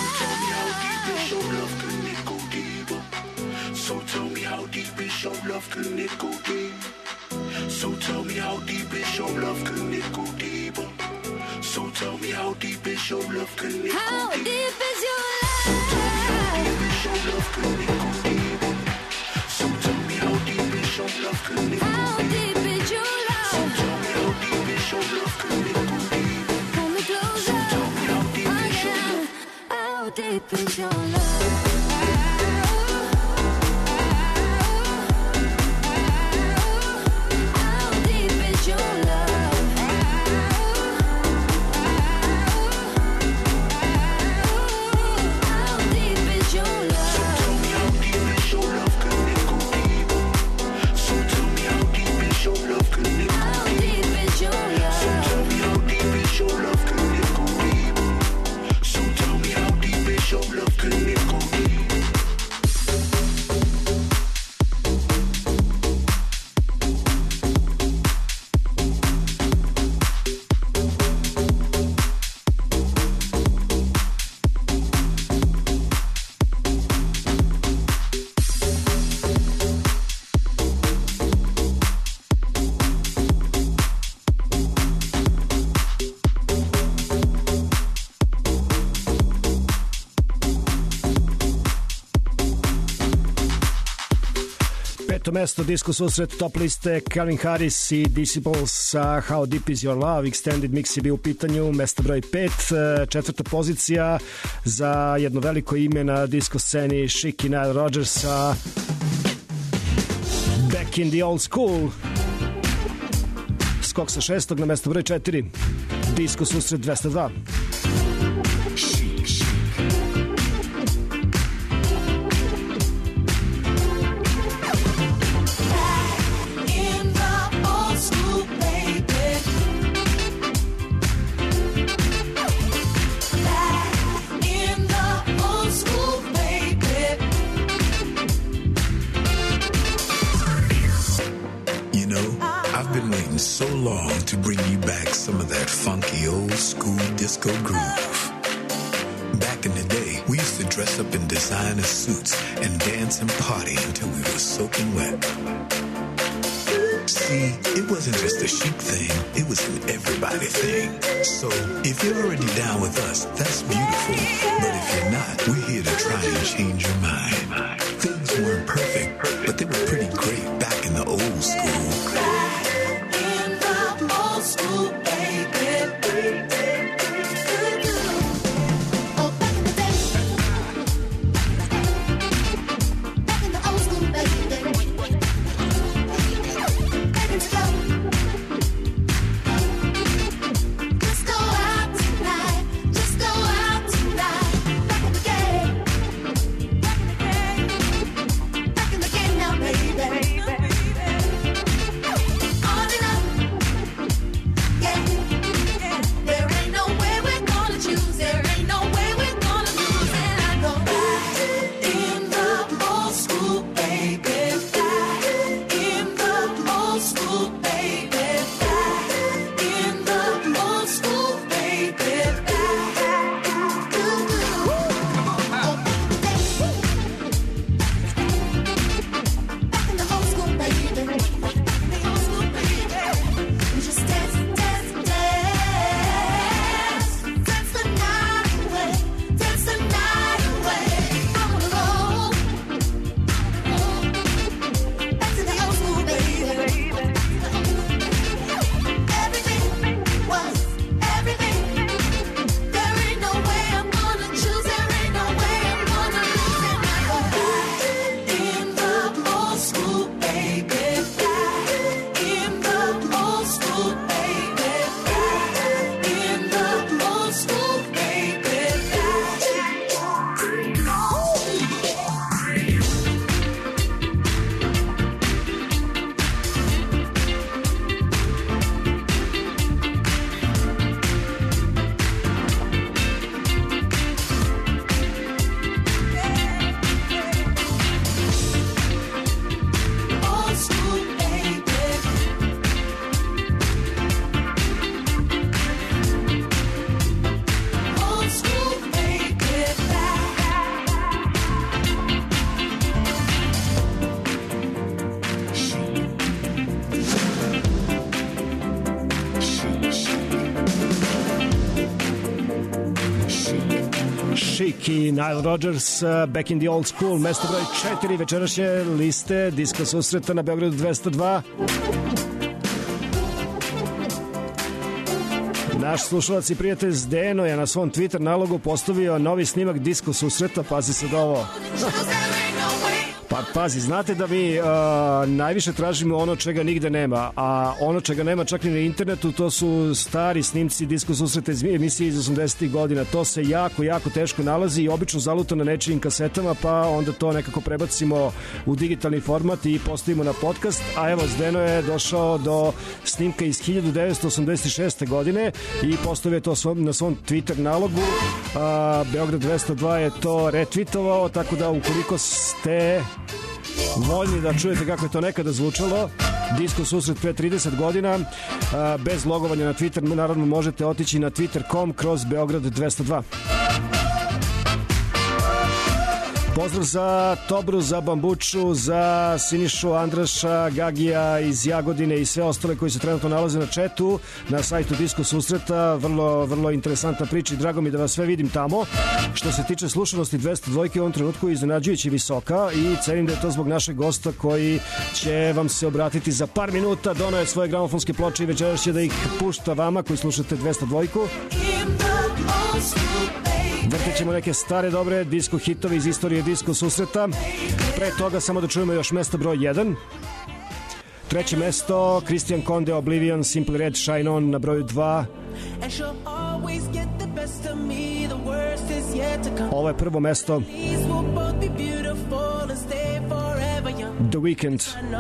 So tell me how deep is your love, can it go deep? So tell me how deep is your love, can it go deeper? So tell me how deep is your love, can it go How deep? deep is your So tell me how love? deep is your love, can it go deeper? So tell me how deep is your love, can it go How deep? deep is your So love? tell me how deep is your love, deep is your love? Mesto disco susret top liste Calvin Harris i Disciples sa How Deep Is Your Love. Extended mix je bio u pitanju, mesto broj pet. Četvrta pozicija za jedno veliko ime na disco sceni, Chic i Nile Rodgers sa Back in the Old School. Skok sa šestog na mesto broj četiri, disco susret dvesta dva. So long to bring you back some of that funky old school disco groove. Back in the day, we used to dress up in designer suits and dance and party until we were soaking wet. See, it wasn't just a chic thing, it was an everybody thing. So, if you're already down with us, that's beautiful. But if you're not, we're here to try and change your mind. Things weren't perfect, but they were pretty great back in the old school. School, baby. Oh, back in the day. Back in the old school, baby. Ready to go. Just go out tonight. Just go out tonight. Back in the game. Back in the game. Back in the game now, baby. On and up. There ain't no way we're gonna choose. There ain't no way we're gonna lose. And I go back in the old school, baby. Back in the old school, baby. Back in the old school, baby. Back. Come on now. Back in the old school, baby. Back in the old school, baby. We just dance, dance, dance. Dance the night away, dance the night away. I wanna roll, back to the old school, baby. Everything was everything. There ain't no way I'm gonna choose. There ain't no way I'm gonna lose. And I go back in the old school, baby. Back in the old school, baby. Back in the old school, baby. Old school, baby. Old school, baby. Chic i Nile Rodgers, uh, Back in the Old School, mesto broj četiri večerašnje liste disco susreta na Beogradu dvesta dva. Naš slušalac i prijatelj Zdeno je na svom Twitter nalogu postavio novi snimak disko susreta, pazi sad ovo. Pa pazi, znate da mi uh, najviše tražimo ono čega nigde nema, a ono čega nema čak i na internetu, to su stari snimci disko susreta iz emisije iz osamdesetih godina. To se jako, jako teško nalazi i obično zaluta na nečijim kasetama, pa onda to nekako prebacimo u digitalni format i postavimo na podcast. A evo, Zdeno je došao do snimka iz hiljadu devetsto osamdeset šeste godine i postavio to svom, na svom Twitter nalogu. Uh, Beograd dvesta dva je to retweetovao, tako da ukoliko ste voljni da čujete kako je to nekada zvučalo, disko susret pre trideset godina, bez logovanja na Twitter, naravno možete otići na twitter dot com kroz Beograd dvesta dva. Pozdrav za Tobru, za Bambuču, za Sinišu, Andraša, Gagija iz Jagodine i sve ostale koji se trenutno nalaze na četu na sajtu Disko susreta. Vrlo, vrlo interesantna priča i drago mi da vas sve vidim tamo. Što se tiče slušanosti dvesta dva u ovom trenutku iznenađujući visoka i cenim da je to zbog našeg gosta koji će vam se obratiti za par minuta. Donao je svoje gramofonske ploče i večeras će da ih pušta vama koji slušate dvesta dva. Vrtit ćemo neke stare dobre disko hitove iz istorije disko susreta. Pre toga samo da čujemo još mesto broj jedan. Treće mesto Christian Conde, Oblivion, Simple Red, Shine On na broju dva. Ovo je prvo mesto The Weeknd.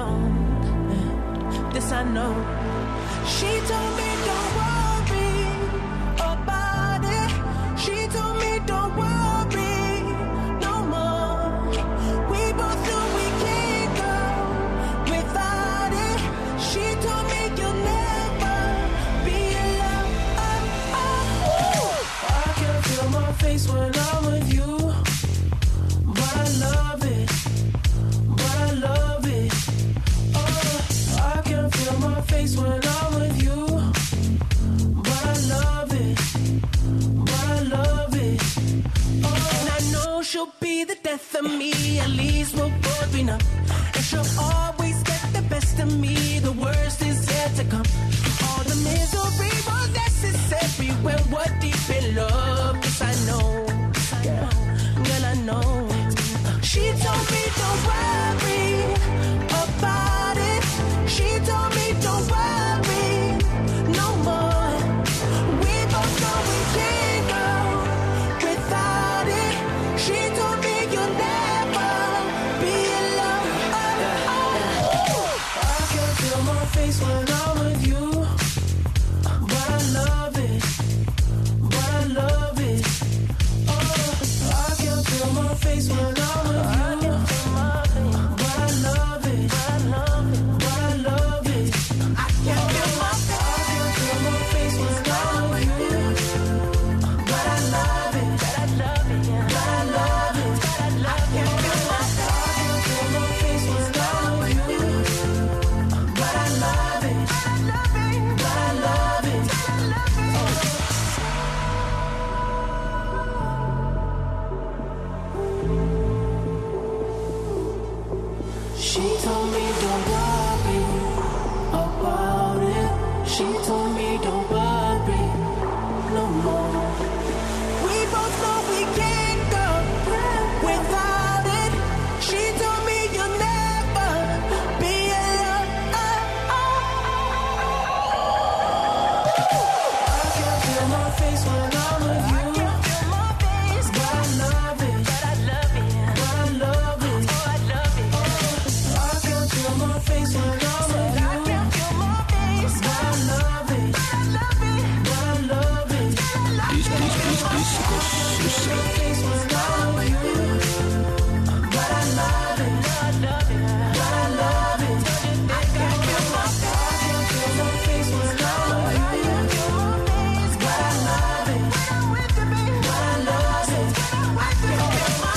She told me don't worry about it. She told me don't worry no more. We both know we can't go without it. She told me you'll never be alone. I can feel my face when I'm with you, but I love it, but I love it. Oh, I can feel my face when I'm with you, but I love it, but I love it. Oh, and I know she'll be the death of me, at least we'll both be numb. And she'll always get the best of me, the worst is yet to come. All the misery was necessary when we're deep in love. Yes, I know, yeah, girl, I know. She told me don't worry about it. She told me don't worry no more. We both know we can't go without it. She told me you'll never be alone. Oh, oh. I can feel my face when I'm with you, but I love it, but I love it. Oh, I can feel my face when I'm with you, but I love it, but I love it, but I love it. I can feel my face when I'm with you, but I love it, but I love it, but I love it, but I love it. I can feel my face when I'm with you, but I love it, but I love it. She told me don't worry about it. She told me don't worry no more. We both know we can't go without it. She told me you'll never be alone. I can feel my face when I'm with you, but I love it, but I love it, but I love it. Oh, I love it. I can feel my face when I'm with you, but I love it, but I love it, but I love it. Disko susret. Face when I'm with you, but I love it, but I love it, but I love it. I can feel my face when I'm with you, but I love it, but I love it. I can feel my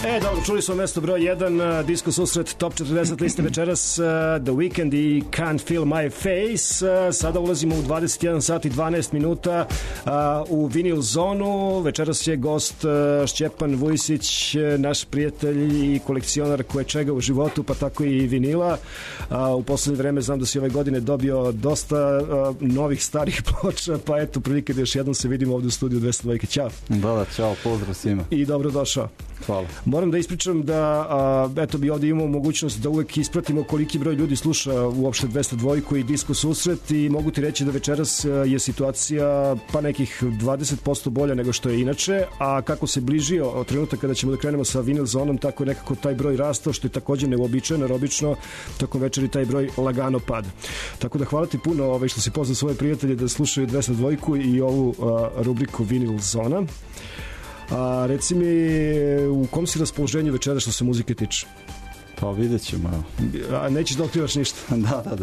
E, dobro, čuli smo mesto broj jedan, uh, Disko susret Top četrdeset liste večeras, uh, The Weeknd i Can't Feel My Face. Uh, sada ulazimo u dvadeset jedan sat i dvanaest minuta uh, u Vinil zonu. Večeras je gost uh, Šćepan Vujsić, uh, naš prijatelj i kolekcionar koje čega u životu, pa tako i vinila. Uh, u poslednje vreme znam da si ove godine dobio dosta uh, novih starih ploča, pa eto prilike da još jednom se vidimo ovde u studiju dvesta dva. Ćao. Da, da, čao, pozdrav svima. I dobrodošao. Hvala. Moram da ispričam da a, eto bi ovdje imamo mogućnost da uvek ispratimo koliki broj ljudi sluša uopšte dvesta dva i Disko susret i mogu ti reći da večeras je situacija pa nekih dvadeset posto bolja nego što je inače, a kako se bližio od trenutak kada ćemo da krenemo sa vinil zonom, tako nekako taj broj rastao, što je također neuobičajeno, neobično, tokom večeri taj broj lagano pada. Tako da hvala ti puno ovaj, što si pozvao svoje prijatelje da slušaju dvesta dva i ovu a, rubriku Vinil zona. A reci mi, u kom si raspoloženju večera što se muzike tiče? Pa vidjet ćemo. A nećeš da otkrivaš ništa? Da, da, da.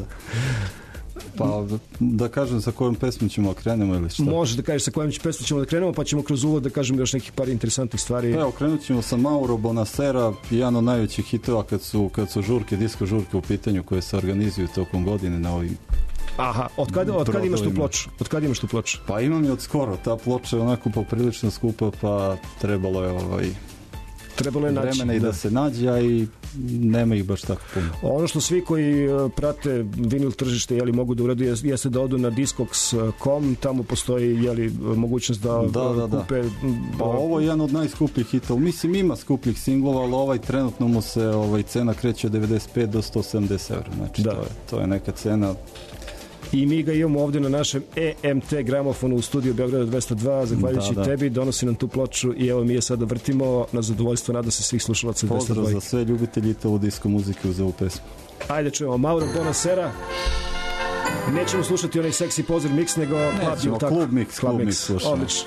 Pa da kažem sa kojom pesmom ćemo da krenemo ili šta? Možeš da kažeš sa kojom pesmom ćemo da krenemo, pa ćemo kroz uvod da kažem još nekih par interesantnih stvari. Evo, krenut ćemo sa Mauro Bonasera, jedan od najvećih hitova kad su, kad su žurke, disko žurke u pitanju koje se organizuju tokom godine na ovim. Aha, od kada, od kada imaš tu ploču? Od kada imaš tu ploču? Pa imam je od skoro, ta ploča je onako poprilično skupa, pa trebalo je ovaj... Trebalo je naći. Vremena i da, da se nađe, a i nema ih baš tako puno. Ono što svi koji prate vinil tržište jeli, mogu da uradu jeste da odu na discogs dot com, tamo postoji jeli, mogućnost da, da, da kupe. Da. Pa ovo je jedan od najskupljih hitova. Mislim ima skupljih singlova, ali ovaj trenutno mu se ovaj, cena kreće od devedeset pet do sto sedamdeset evra. Znači da. to, je, to je neka cena. I mi ga imamo ovdje na našem E M T gramofonu u studiju Beograda dvesta dva, zahvaljujući da, da. tebi, donosi nam tu ploču i evo mi je sada vrtimo na zadovoljstvo, nada se svih slušalaca dvesta dva. Pozdrav za sve ljubitelji italo disko muzike uz ovu pesmu. Ajde čujemo Mauro Bonasera. Nećemo slušati onaj seksi pozor mix, nego Nećemo, klub, klub mix, klub mix slušamo. Odlično.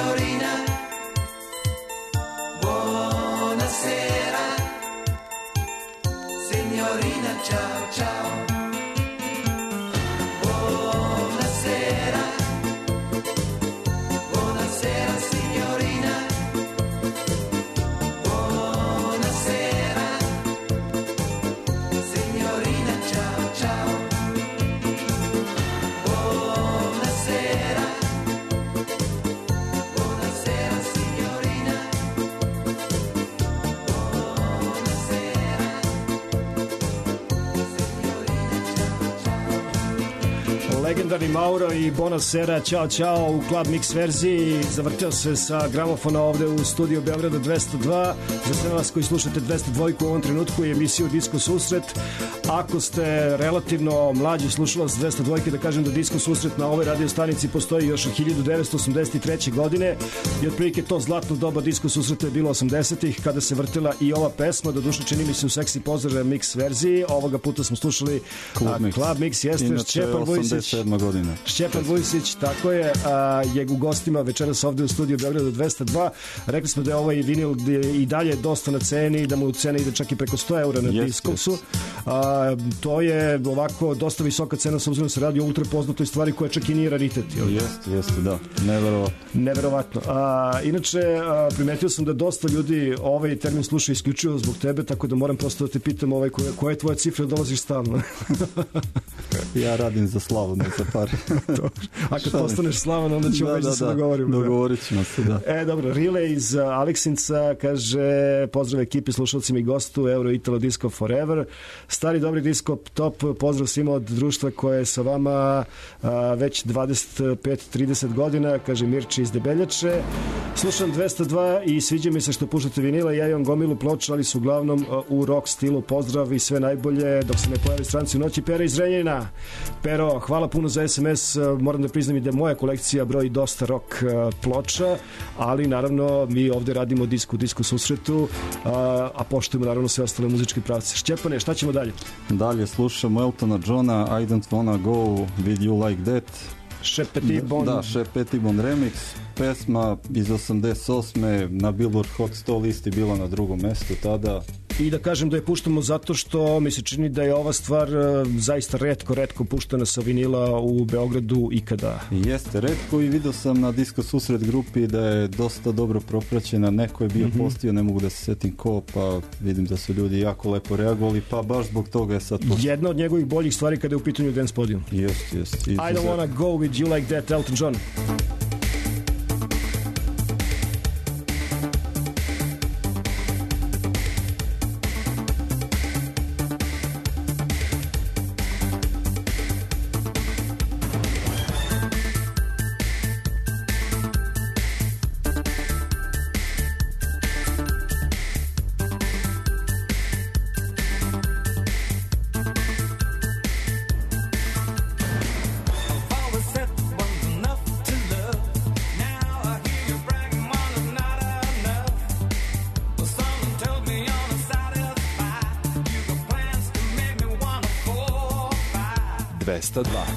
signorina. Buonasera, signorina, ciao ciao. Buonasera, buonasera signorina. Buonasera, signorina, ciao ciao. Buonasera, buonasera signorina. Legendarni Mauro i Bonasera, čao čao u Club Mix verziji. Zavrtio se sa gramofona ovde u studiju Beograda dvesta dva. Za sve vas koji slušate dvesta dva u ovom trenutku i emisiju Disko Susret. Ako ste relativno mlađi slušalac dvesta dva, da kažem da Disko Susret na ovoj radio stanici postoji još od hiljadu devetsto osamdeset treće. godine i otprilike to zlatno doba Disko Susreta je bilo osamdesetih kada se vrtila i ova pesma, doduše čini mi se u seksi pozdrav mix verziji. Ovoga puta smo slušali Club a, Mix. Club Mix jeste Inače, Šćepan Vujsić. osamdeset sedma godina. Šćepan Vujsić, tako je, a, je u gostima večeras ovde u studiju Beograda dvesta dva. Rekli smo da je ovaj vinil i dalje dosta na ceni i da mu cena ide čak i preko sto eura na Jest, Discogsu. A, to je ovako dosta visoka cena s obzirom da se radi o ultra poznatoj stvari koja čak i nije raritet. Jeste, jeste, da. Neverovatno. Neverovatno. A, inače, a, primetio sam da dosta ljudi ovaj termin sluša isključivo zbog tebe, tako da moram prosto da te pitam ovaj, koja, koja je tvoja cifra, dolaziš stalno? Ja radim za slavu, ne za par. A kad postaneš slavan, onda ćemo da, već da, da se da. dogovorimo. Dogovorit ćemo se, da. E, dobro, Rile iz uh, Aleksinca kaže pozdrav ekipi, slušalcima i gostu Euro Italo Disco Forever. Stari dobri disco top, pozdrav svima od društva koje je sa vama uh, već dvadeset pet trideset godina, kaže Mirči iz Debeljače. Slušam dvesta dva i sviđa mi se što puštate vinila, ja imam gomilu ploča, ali su uglavnom uh, u rock stilu. Pozdrav i sve najbolje dok se ne pojavi stranci u noći. Pera iz Renjanina. Pero, hvala puno za es em es, uh, moram da priznam i da moja kolekcija broji dosta rock uh, ploča, ali naravno mi ovde radimo disku, disku susretu, uh, a poštujemo naravno sve ostale muzičke pravce. Šćepane, šta ćemo dalje? Dalje slušamo Eltona Johna, I don't wanna go with you like that. Šepetibon. Da, Šepetibon remix. Pesma iz osamdeset osme na Billboard Hot sto listi bila na drugom mestu tada. I da kažem da je puštamo zato što mi se čini da je ova stvar uh, zaista retko, retko puštana sa vinila u Beogradu ikada. Jeste, retko i vidio sam na Disko Susret grupi da je dosta dobro propraćena, neko je bio mm-hmm. postio, ne mogu da se setim ko, pa vidim da su ljudi jako lepo reagovali, pa baš zbog toga je sad pušteno. Jedna od njegovih boljih stvari kada je u pitanju Dance Podium. Jeste, jeste. I don't wanna go with you like that, Elton John. dvesta dva.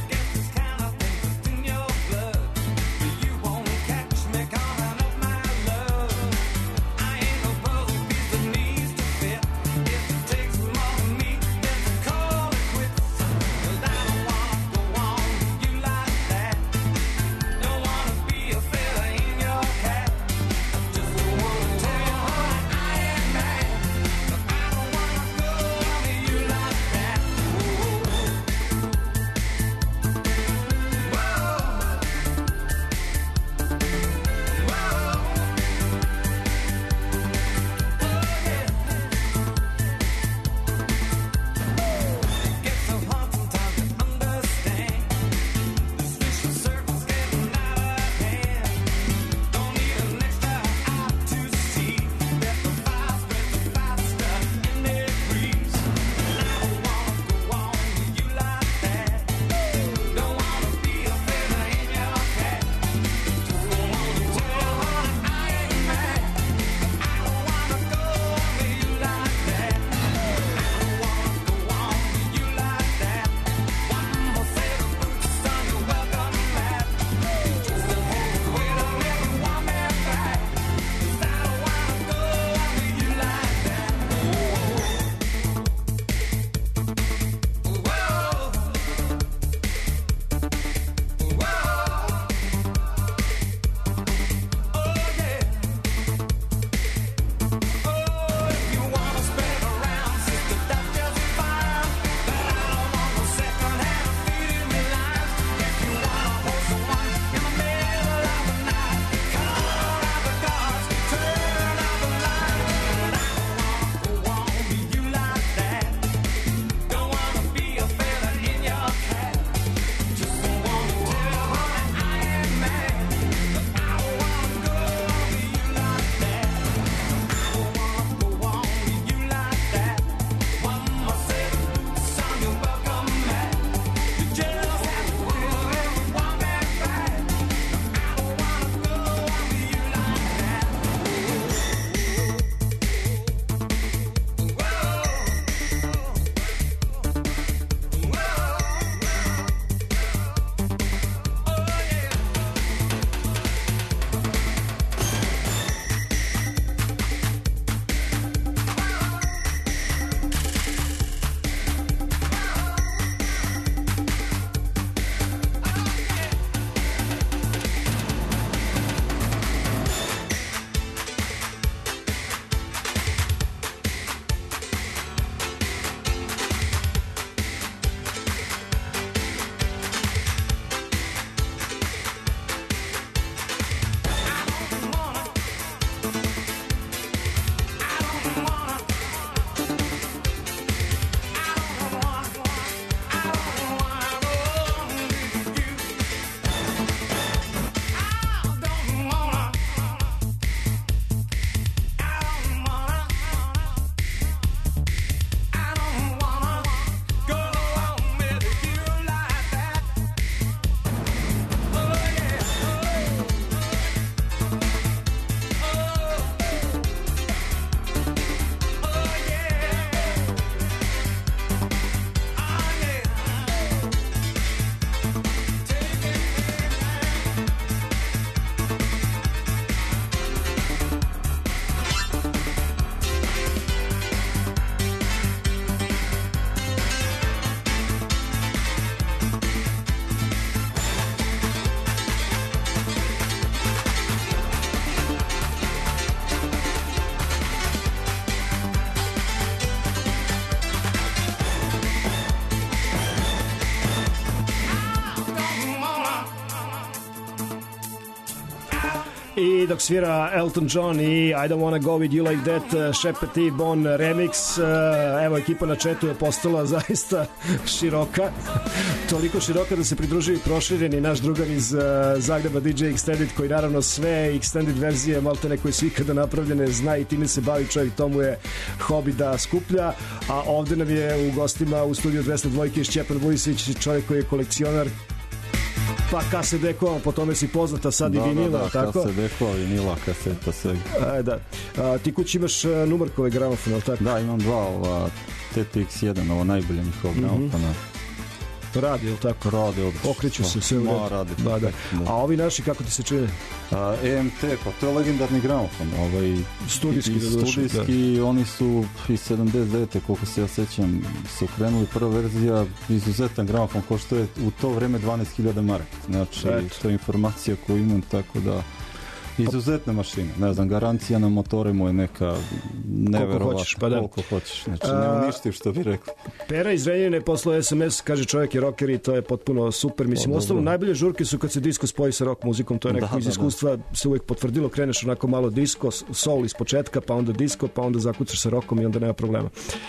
I dok svira Elton John i I Don't Wanna Go With You Like That, uh, Shepard T. Bon remix, uh, evo ekipa na chatu je postala zaista široka, toliko široka da se pridružio i prošireni naš drugar iz uh, Zagreba D J Extended, koji naravno sve Extended verzije maltene koje su ikada napravljene zna i time se bavi čovjek, tomu je hobi da skuplja, a ovde nam je u gostima u studiju dvesta dva Šćepan Vujisić, čovjek koji je kolekcionar pa kasedekova, po tome si poznata sad da, i vinila, da, da, tako? kasedekova, vinila, kaseta, sve. A, da. A, ti kući imaš numerkove gramofona, ali tako? Da, imam dva, ova T T X jedan, ovo najbolje njihova gramofona. Mm-hmm. Radi, je li tako? Radi, odlično. Okreću se sve u redu. Ma, radi. Da, da. Da. A ovi naši, kako ti se čine? A, E M T, pa to je legendarni gramofon. Ovaj, studijski, i, i studijski, da. Oni su iz sedamdeset devete koliko se ja sećam, su krenuli prva verzija, izuzetan gramofon, ko što je u to vreme dvanaest hiljada maraka. Znači, Eto. to je informacija koju imam, tako da izuzetne mašine, ne znam, garancija na motore mu je neka neverovatna, koliko hoćeš, pa da. Koliko hoćeš, znači ne uništiv što bi rekli. Pera iz Renjanina je poslao es em es, kaže čovjek je rocker i to je potpuno super, mislim, ostalo najbolje žurke su kad se disko spoji sa rock muzikom, to je nekako da, iz iskustva da, da. se uvijek potvrdilo, kreneš onako malo disko, soul iz početka, pa onda disko, pa onda zakucaš sa rockom i onda nema problema.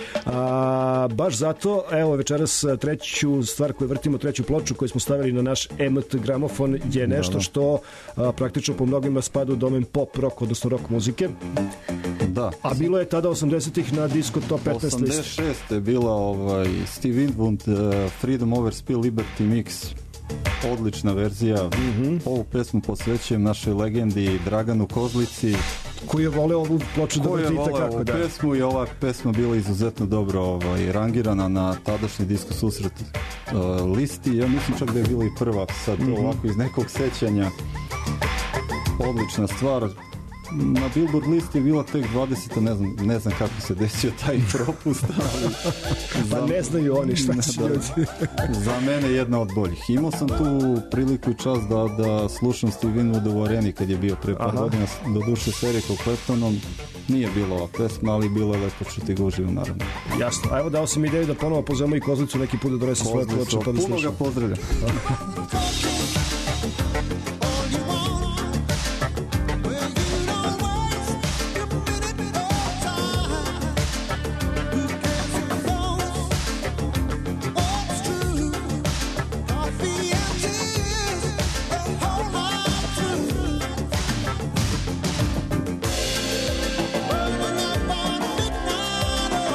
A, baš zato, evo večeras treću stvar koju vrtimo, treću ploču koju smo stavili na naš E M T gramofon je nešto da, da. što a, praktično po mnogima spada u domen pop rock, odnosno rock muzike. Da. A bilo je tada osamdesetih na Disco Top petnaest listi. osamdeset šeste je bila ovaj, Steve Winwood, uh, Freedom Over Spill Liberty Mix. Odlična verzija. Mm-hmm. Ovu pesmu posvećujem našoj legendi Draganu Kozlici. Koji je voleo ovu ploču da vrti i takako. Koji je voleo ovu da. pesmu i ova pesma bila izuzetno dobro ovaj, rangirana na tadašnji Disco susret uh, listi. Ja mislim čak da je bila i prva sad mm-hmm. ovako iz nekog sećanja. Odlična stvar. Na Billboard listi je bila tek dvadeseta, ne znam, ne znam kako se desio taj propust, ali pa za, ne znaju oni šta će ljudi. Za mene jedna od boljih. Imao sam tu priliku i čast da, da slušam Steve Winwood u Areni kad je bio pre par godina, do duše s Ericom Claptonom. Nije bilo ova pesma, ali bilo je lepo čuti ga uživo, naravno. Jasno, a evo dao sam ideju da ponovo pozovemo i Kozlicu neki put da donese svoje ploče, to da slušam. Puno ga pozdravljam.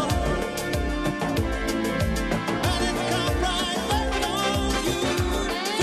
Right back on you.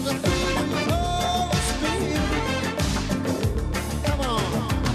there's a freedom of speed. Come on.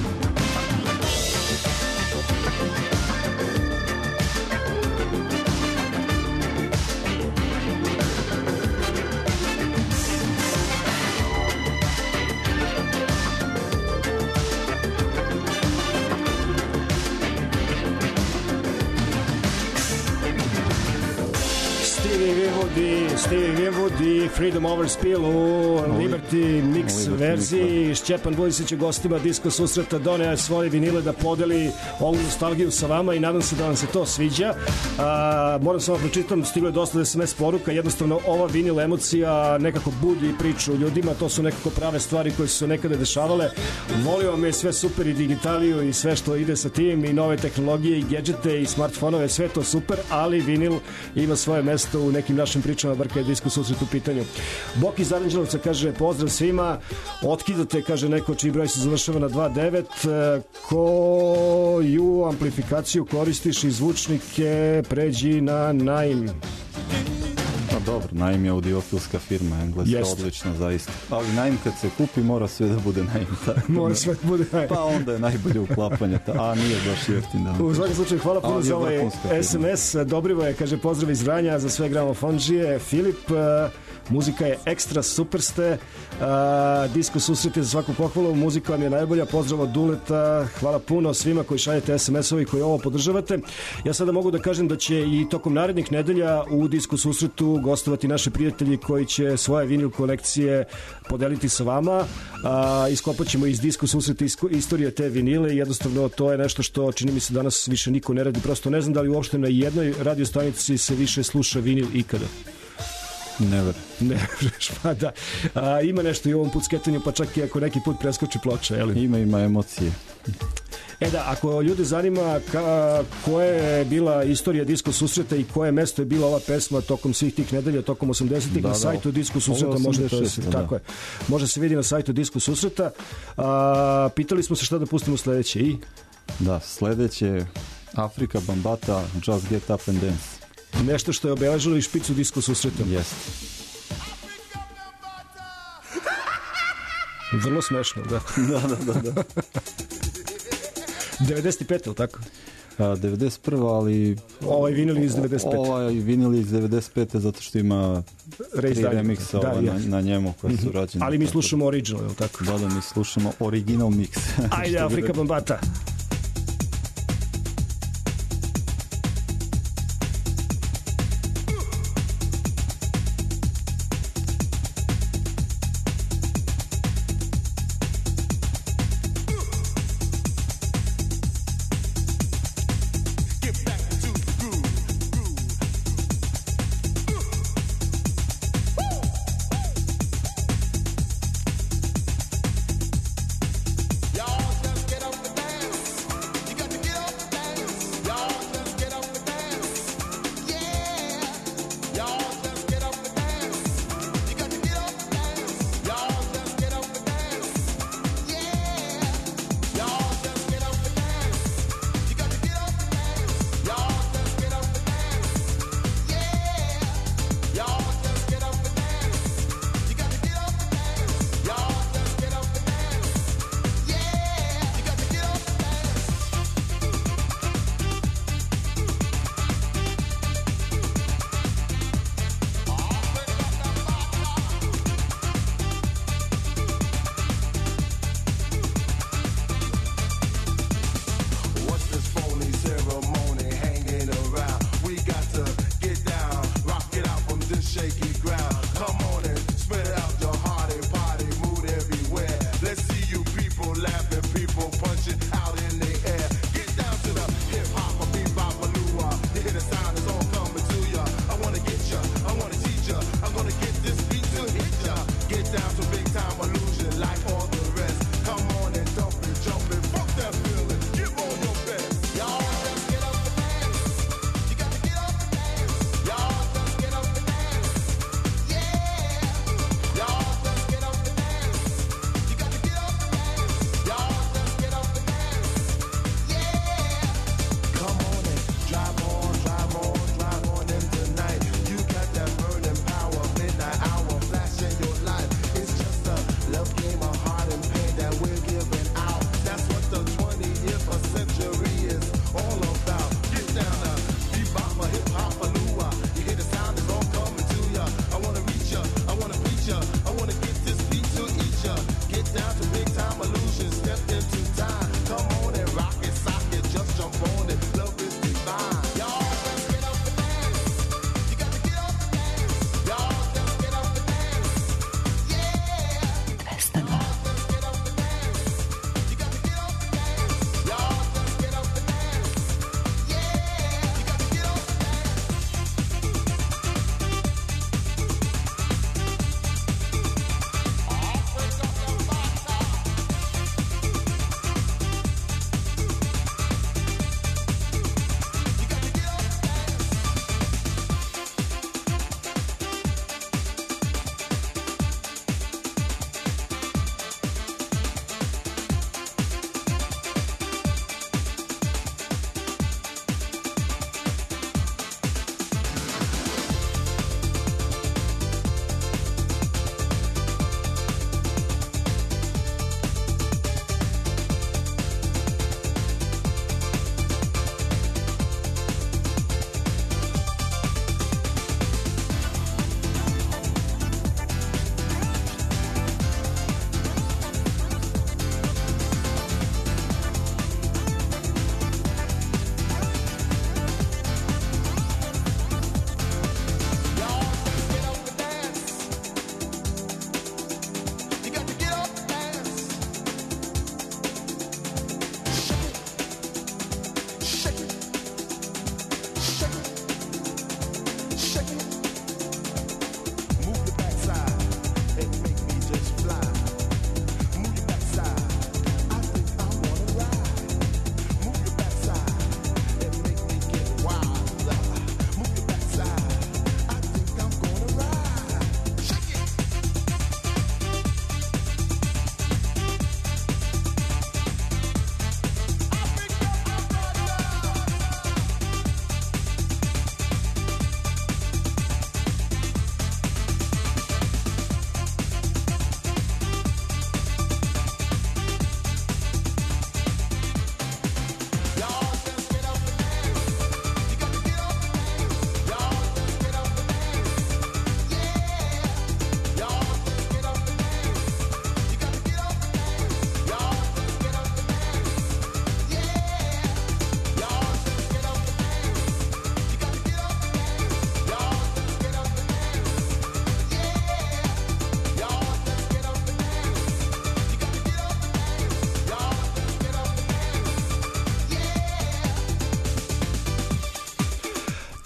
Stevie Winwood i Stevie Winwood i Freedom Over Spill u Liberty Mix Liberty verziji. Šćepan Vulisić je gostima Disko susreta doneo svoje vinile da podeli ovu nostalgiju sa vama i nadam se da vam se to sviđa. A, moram samo pročitam, stiglo je dosta es em es poruka, jednostavno ova vinil emocija nekako budi priču ljudima, to su nekako prave stvari koje su se nekada dešavale. Volio me sve super i digitaliju i sve što ide sa tim i nove tehnologije i gadžete i smartfonove, sve to super, ali vinil ima svoje mesto u nekim našim pričama, bar kad je Disko susret u pitanju. Bok iz Aranđelovca kaže pozdrav svima, otkidate, kaže neko čiji broj se završava na dva devet, koju amplifikaciju koristiš i zvučnike, pređi na Naim. Pa dobro, Naim je audiofilska firma, engleska, Jest. odlična zaista. Ali Naim kad se kupi mora sve da bude Naim. Mora sve da bude Naim. Pa onda je najbolje uklapanje, a nije baš jeftin. Da. U svakom slučaju hvala puno Ali je za ovaj vrhunska firma. es em es. Dobrivoje kaže pozdrav iz Vranja za sve gramofonđije. Filip, uh, muzika je ekstra, super ste. Uh, Disko susret je za svaku pohvalu, muzika vam je najbolja. Pozdrav od Duleta, hvala puno svima koji šaljete es em es-ovi koji ovo podržavate. Ja sada mogu da kažem da će i tokom narednih nedelja u Disko susretu gostovati naši prijatelji koji će svoje vinil kolekcije podeliti sa vama. A, iskopat ćemo iz Disko susreta isko, istorije te vinile i jednostavno to je nešto što čini mi se danas više niko ne radi. Prosto ne znam da li uopšte na jednoj radiostanici se više sluša vinil ikada. Never. Ne vreš, pa da. A, ima nešto i u ovom pucketanju, pa čak i ako neki put preskoči ploča, je li? Ima, ima emocije. E da, ako ljude zanima ka, koja je bila istorija Disko susreta i koje mesto je bila ova pesma tokom svih tih nedelja, tokom osamdesetih, Da, na da. sajtu Disko susreta Ovo može, osamdeset šest, tako da. je, može se vidi na sajtu Disko susreta. A, pitali smo se šta da pustimo sledeće i... Da, sledeće Afrika Bambata, Just Get Up and Dance. Nešto što je obeležilo i špicu Disko susreta. Jeste. Vrlo smešno, da. Da, da, da, da. devedeset pete, ili tako? A, devedeset prva, ali... Ovaj vinil iz devedeset pete. Ovaj vinil iz devedeset pete zato što ima tri Reizdanje. remiksa Da, ovaj, na, jest. na njemu koja su rađene. Ali mi tako slušamo original, ili tako? Da, da, mi slušamo original mix. Ajde, Što bi Afrika rekao. Bambata. Y'all just get up and dance.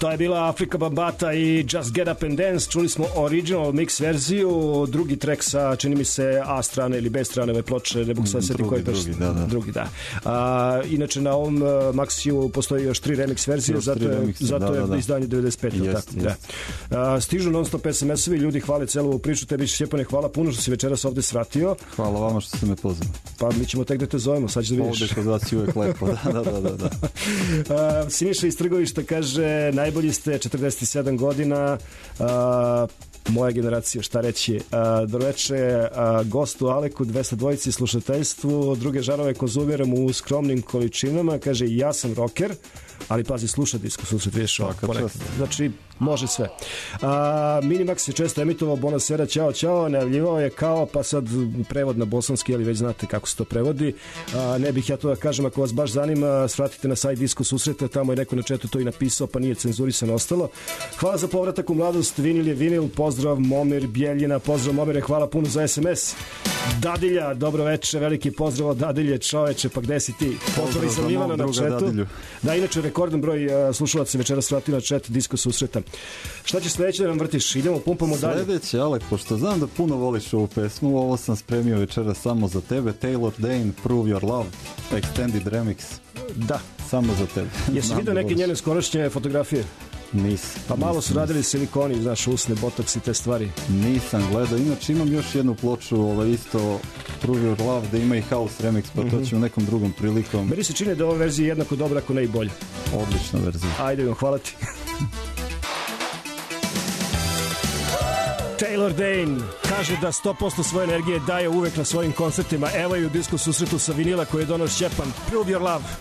To je bila Afrika Bambata i Just Get Up and Dance. Čuli smo original mix verziju, drugi track sa, čini mi se, A strane ili B strane ove ploče, ne mogu sad sjetiti koji je peš. Drugi, da, da. Drugi, da. A, inače, na ovom uh, Maximu postoji još tri remix verzije, Još zato tri je, remiksa, zato da, je da, da. izdanje devedeset pete. Jest, tako, jest. Da. A, stižu non stop es em esovi, ljudi hvale celu ovu priču, tebi Šćepane, hvala puno što si večeras ovde svratio. Hvala vama što ste me pozvali. Pa mi ćemo tek da te zovemo, sad ćeš da vidiš. Ovde kod vas je uvek lepo, da, da, da, da, da. A, Siniša iz Trgovišta kaže, najbolji ste, četrdeset sedam godina, a, moja generacija, šta reći. A, Dobroveče a, gostu Aleku, dvesta dvojici, slušateljstvu, druge žarove konzumiram u skromnim količinama, kaže, ja sam rocker, ali pazi, sluša disko, susret vidiš ovo. Znači, može sve. A, Minimax je često emitovao Bonasera, ćao, ćao, najavljivao je kao, pa sad prevod na bosanski, ali već znate kako se to prevodi. A, ne bih ja to da kažem, ako vas baš zanima, svratite na sajt Disko susreta, tamo je neko na četu to i napisao, pa nije cenzurisano ostalo. Hvala za povratak u mladost, vinil je vinil, pozdrav Momir Bjeljina, pozdrav Momire, hvala puno za es em es. Dadilja, dobro veče, veliki pozdrav od Dadilje, čoveče, pa gde si ti? Pozdrav za Milana na četu. Dadilju. Da, inače, rekordan broj uh, slušalaca večeras vratio na čet Disko susreta. Šta će sledeće da nam vrtiš? Idemo, pumpamo dalje. Sledeće, Alek, pošto znam da puno voliš ovu pesmu, ovo sam spremio večera samo za tebe. Taylor Dane, Prove Your Love, Extended Remix. Da. Samo za tebe. Jesi vidio neke njene skorašnje fotografije? Nisam. Pa malo nisam, su radili silikoni, znaš, usne, botoks i te stvari. Nisam gledao. Inače imam još jednu ploču, ovaj, isto Prove Your Love, da ima i house remix, pa to ćemo nekom drugom prilikom. Meni se čini da je ova verzija jednako dobra, ako ne i bolja. Odlična verzija. Ajde, vam, hvala ti. Taylor Dane kaže da sto posto svoje energije daje uvek na svojim koncertima. Evo i u Disko susretu sa vinila koji je donao Šćepan. Prove Your Love.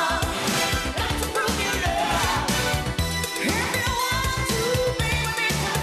If you want to be with me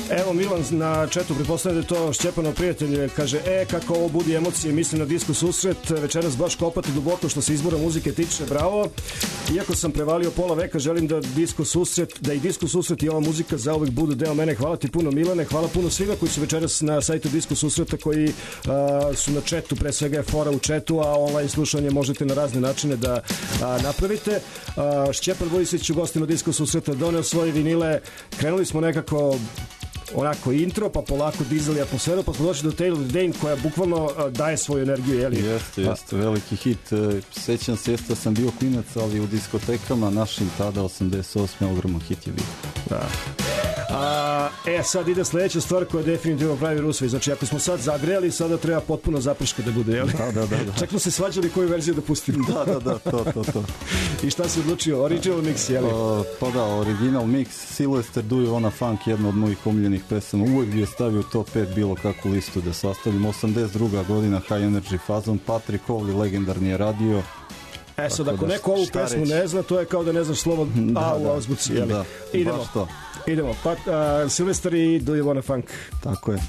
Evo Milan na četu, pretpostavljam da je to Šćepanov prijatelj, kaže, e, kako ovo budi emocije, mislim na disco susret, večeras baš kopati duboko što se izbora muzike tiče, bravo. Iako sam prevalio pola veka, želim da disco susret, da i disco susret i ova muzika zauvek budu deo mene. Hvala ti puno Milane, hvala puno svima koji su večeras na sajtu disco susreta, koji a, su na četu, pre svega je fora u četu, a online slušanje možete na razne načine da a, napravite. A, Šćepan Vojsić u gostima disco susreta doneo svoje vinile, krenuli smo nekako onako intro, pa polako dizali atmosferu, pa smo došli do Taylor Dane koja bukvalno a, daje svoju energiju, jeli? Jeste, jeste, veliki hit. E, Sećam se, jeste da sam bio klinac, ali u diskotekama našim tada osamdeset osme ogroman hit je bio. Da. A, e, sad ide sledeća stvar koja definitivno pravi Rusvi. Znači, ako smo sad zagrejali, sada treba potpuno zaprška da bude, jel? Da, da, da, da. Čak smo se svađali koju verziju da pustimo. Da, da, da, to, to, to. I šta si odlučio? Original mix, jel? Uh, pa da, original mix, Sylvester Do You Wanna Funk, jedna od mojih omiljenih pesama. Uvijek bi je stavio u top pet bilo kakvu listu da sastavim. osamdeset druga godina, High Energy fazon, Patrick Cowley, legendarni je radio. E sad, ako neko ovu pesmu ne zna, to je kao da ne znaš slovo A u azbuci, jel? Da, idemo, baš to. idemo. Pa, uh, Sylvester i Do You Wanna Funk. Tako je.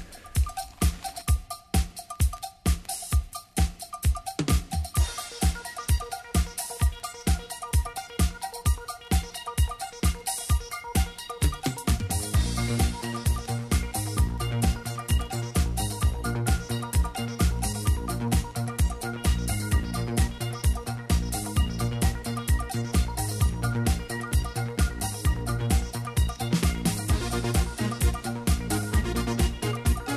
Thank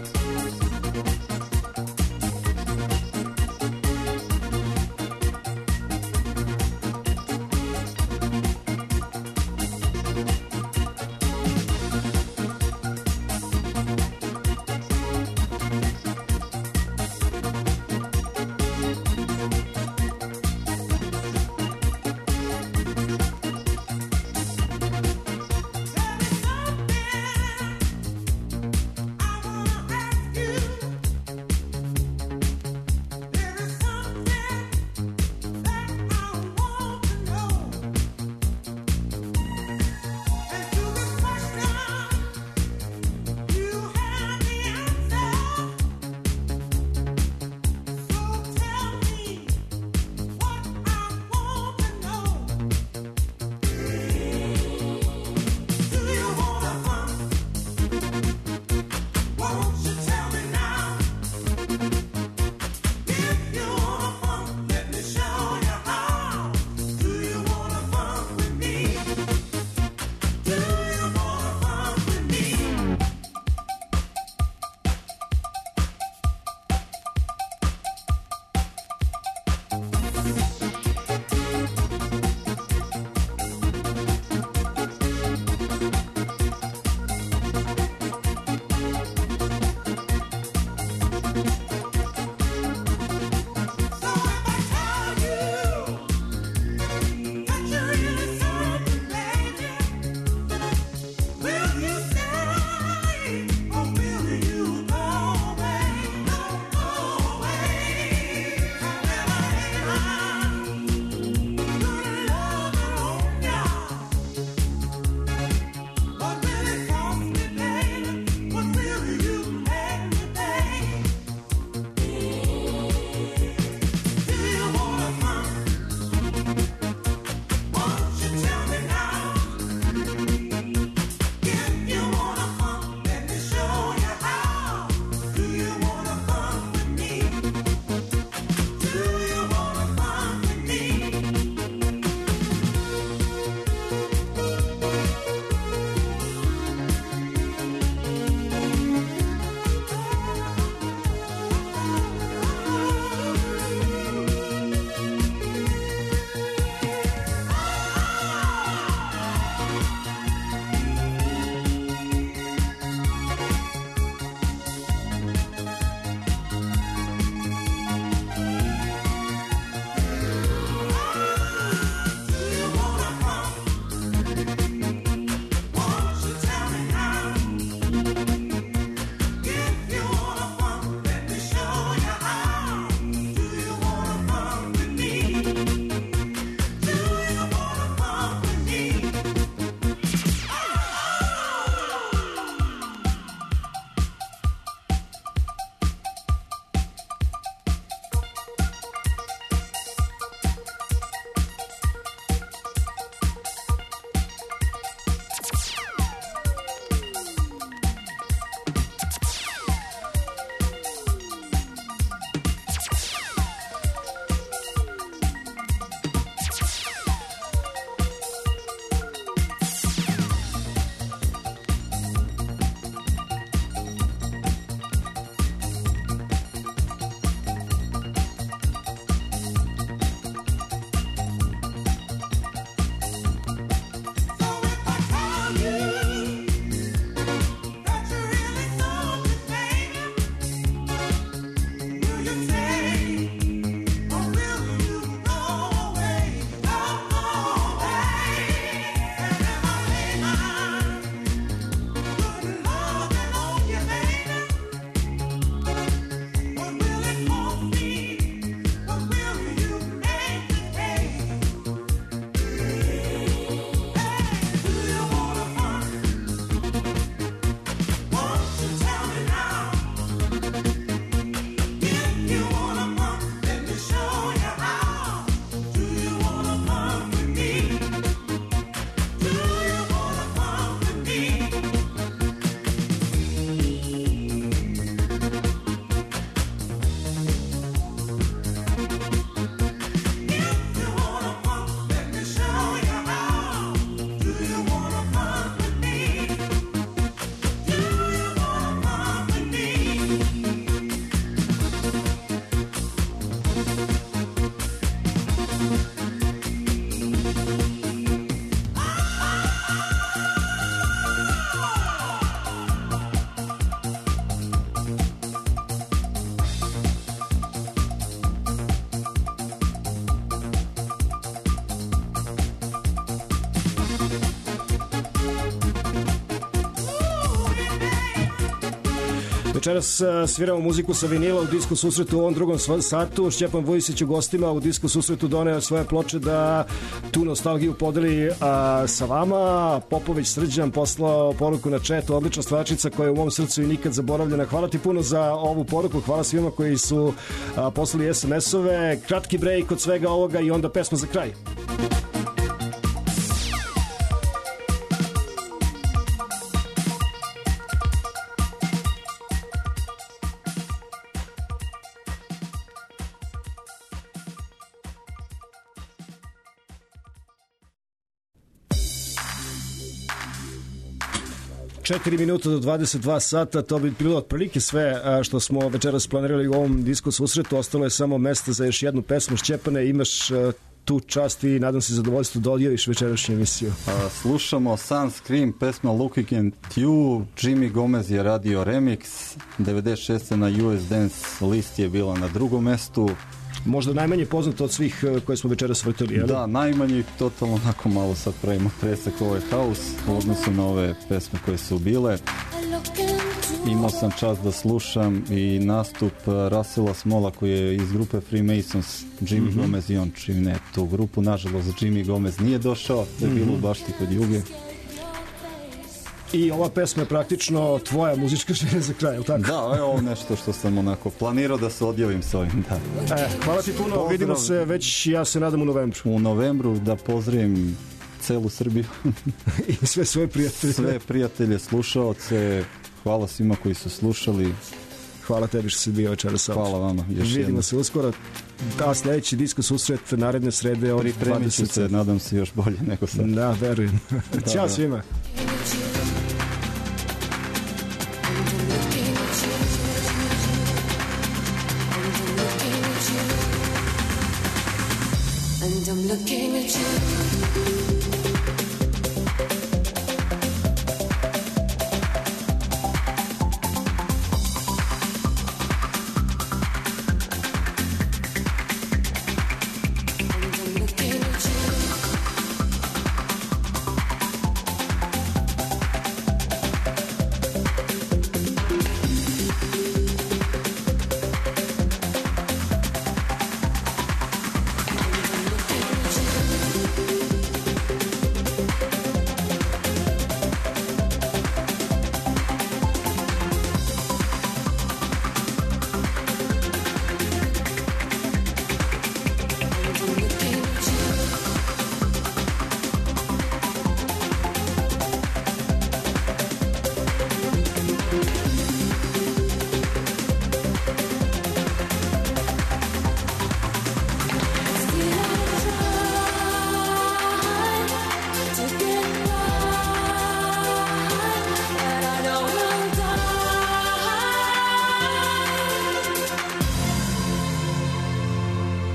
Večeras a, sviramo muziku sa vinila u disku susretu u ovom drugom sv- satu. Šćepan Vujisić u gostima u disku susretu doneo svoje ploče da tu nostalgiju podeli a, sa vama. Popović Srđan poslao poruku na chat, odlična stvarčica koja je u mom srcu i nikad zaboravljena. Hvala ti puno za ovu poruku, hvala svima koji su a, poslali es em es-ove. Kratki break od svega ovoga i onda pesma za kraj. četiri minuta do dvadeset dva sata, to bi bilo otprilike sve a, što smo večeras planirali u ovom disku susretu. Ostalo je samo mesta za još jednu pesmu. Šćepane, imaš a, tu čast i nadam se zadovoljstvo da odjaviš večerašnju emisiju. A, slušamo Sunscream, pesma Looking at You. Jimmy Gomez je radio remix. devedeset šeste na U S Dance listi je bila na drugom mestu. Možda najmanje poznato od svih uh, koje smo večeras vrtili, jel? Da, najmanje, totalno onako malo sad pravimo presek ovaj house u odnosu na ove pesme koje su bile. Imao sam čast da slušam i nastup Russella Smolla koji je iz grupe Freemasons, Jimmy mm-hmm. Gomez i on čine tu grupu. Nažalost, Jimmy Gomez nije došao, to je bilo mm-hmm. u bašti kod Juge. I ova pesma je praktično tvoja muzička želja za kraj, je li tako? Da, je ovo nešto što sam onako planirao da se odjavim s ovim, da. E, hvala ti puno, pozdrav. Vidimo se već, ja se nadam, u novembru. U novembru da pozdravim celu Srbiju. I sve svoje prijatelje. Sve prijatelje, slušaoce, hvala svima koji su slušali. Hvala tebi što si bio večeras sa. Hvala vama, još Vidimo jedno. se uskoro. Da, sledeći disko susret naredne srede od Pripremit ću se, nadam se još bolje nego sad. Da, verujem. Da, Ćao da. svima. And I'm looking at you.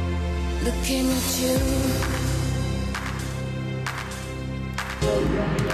Looking at you.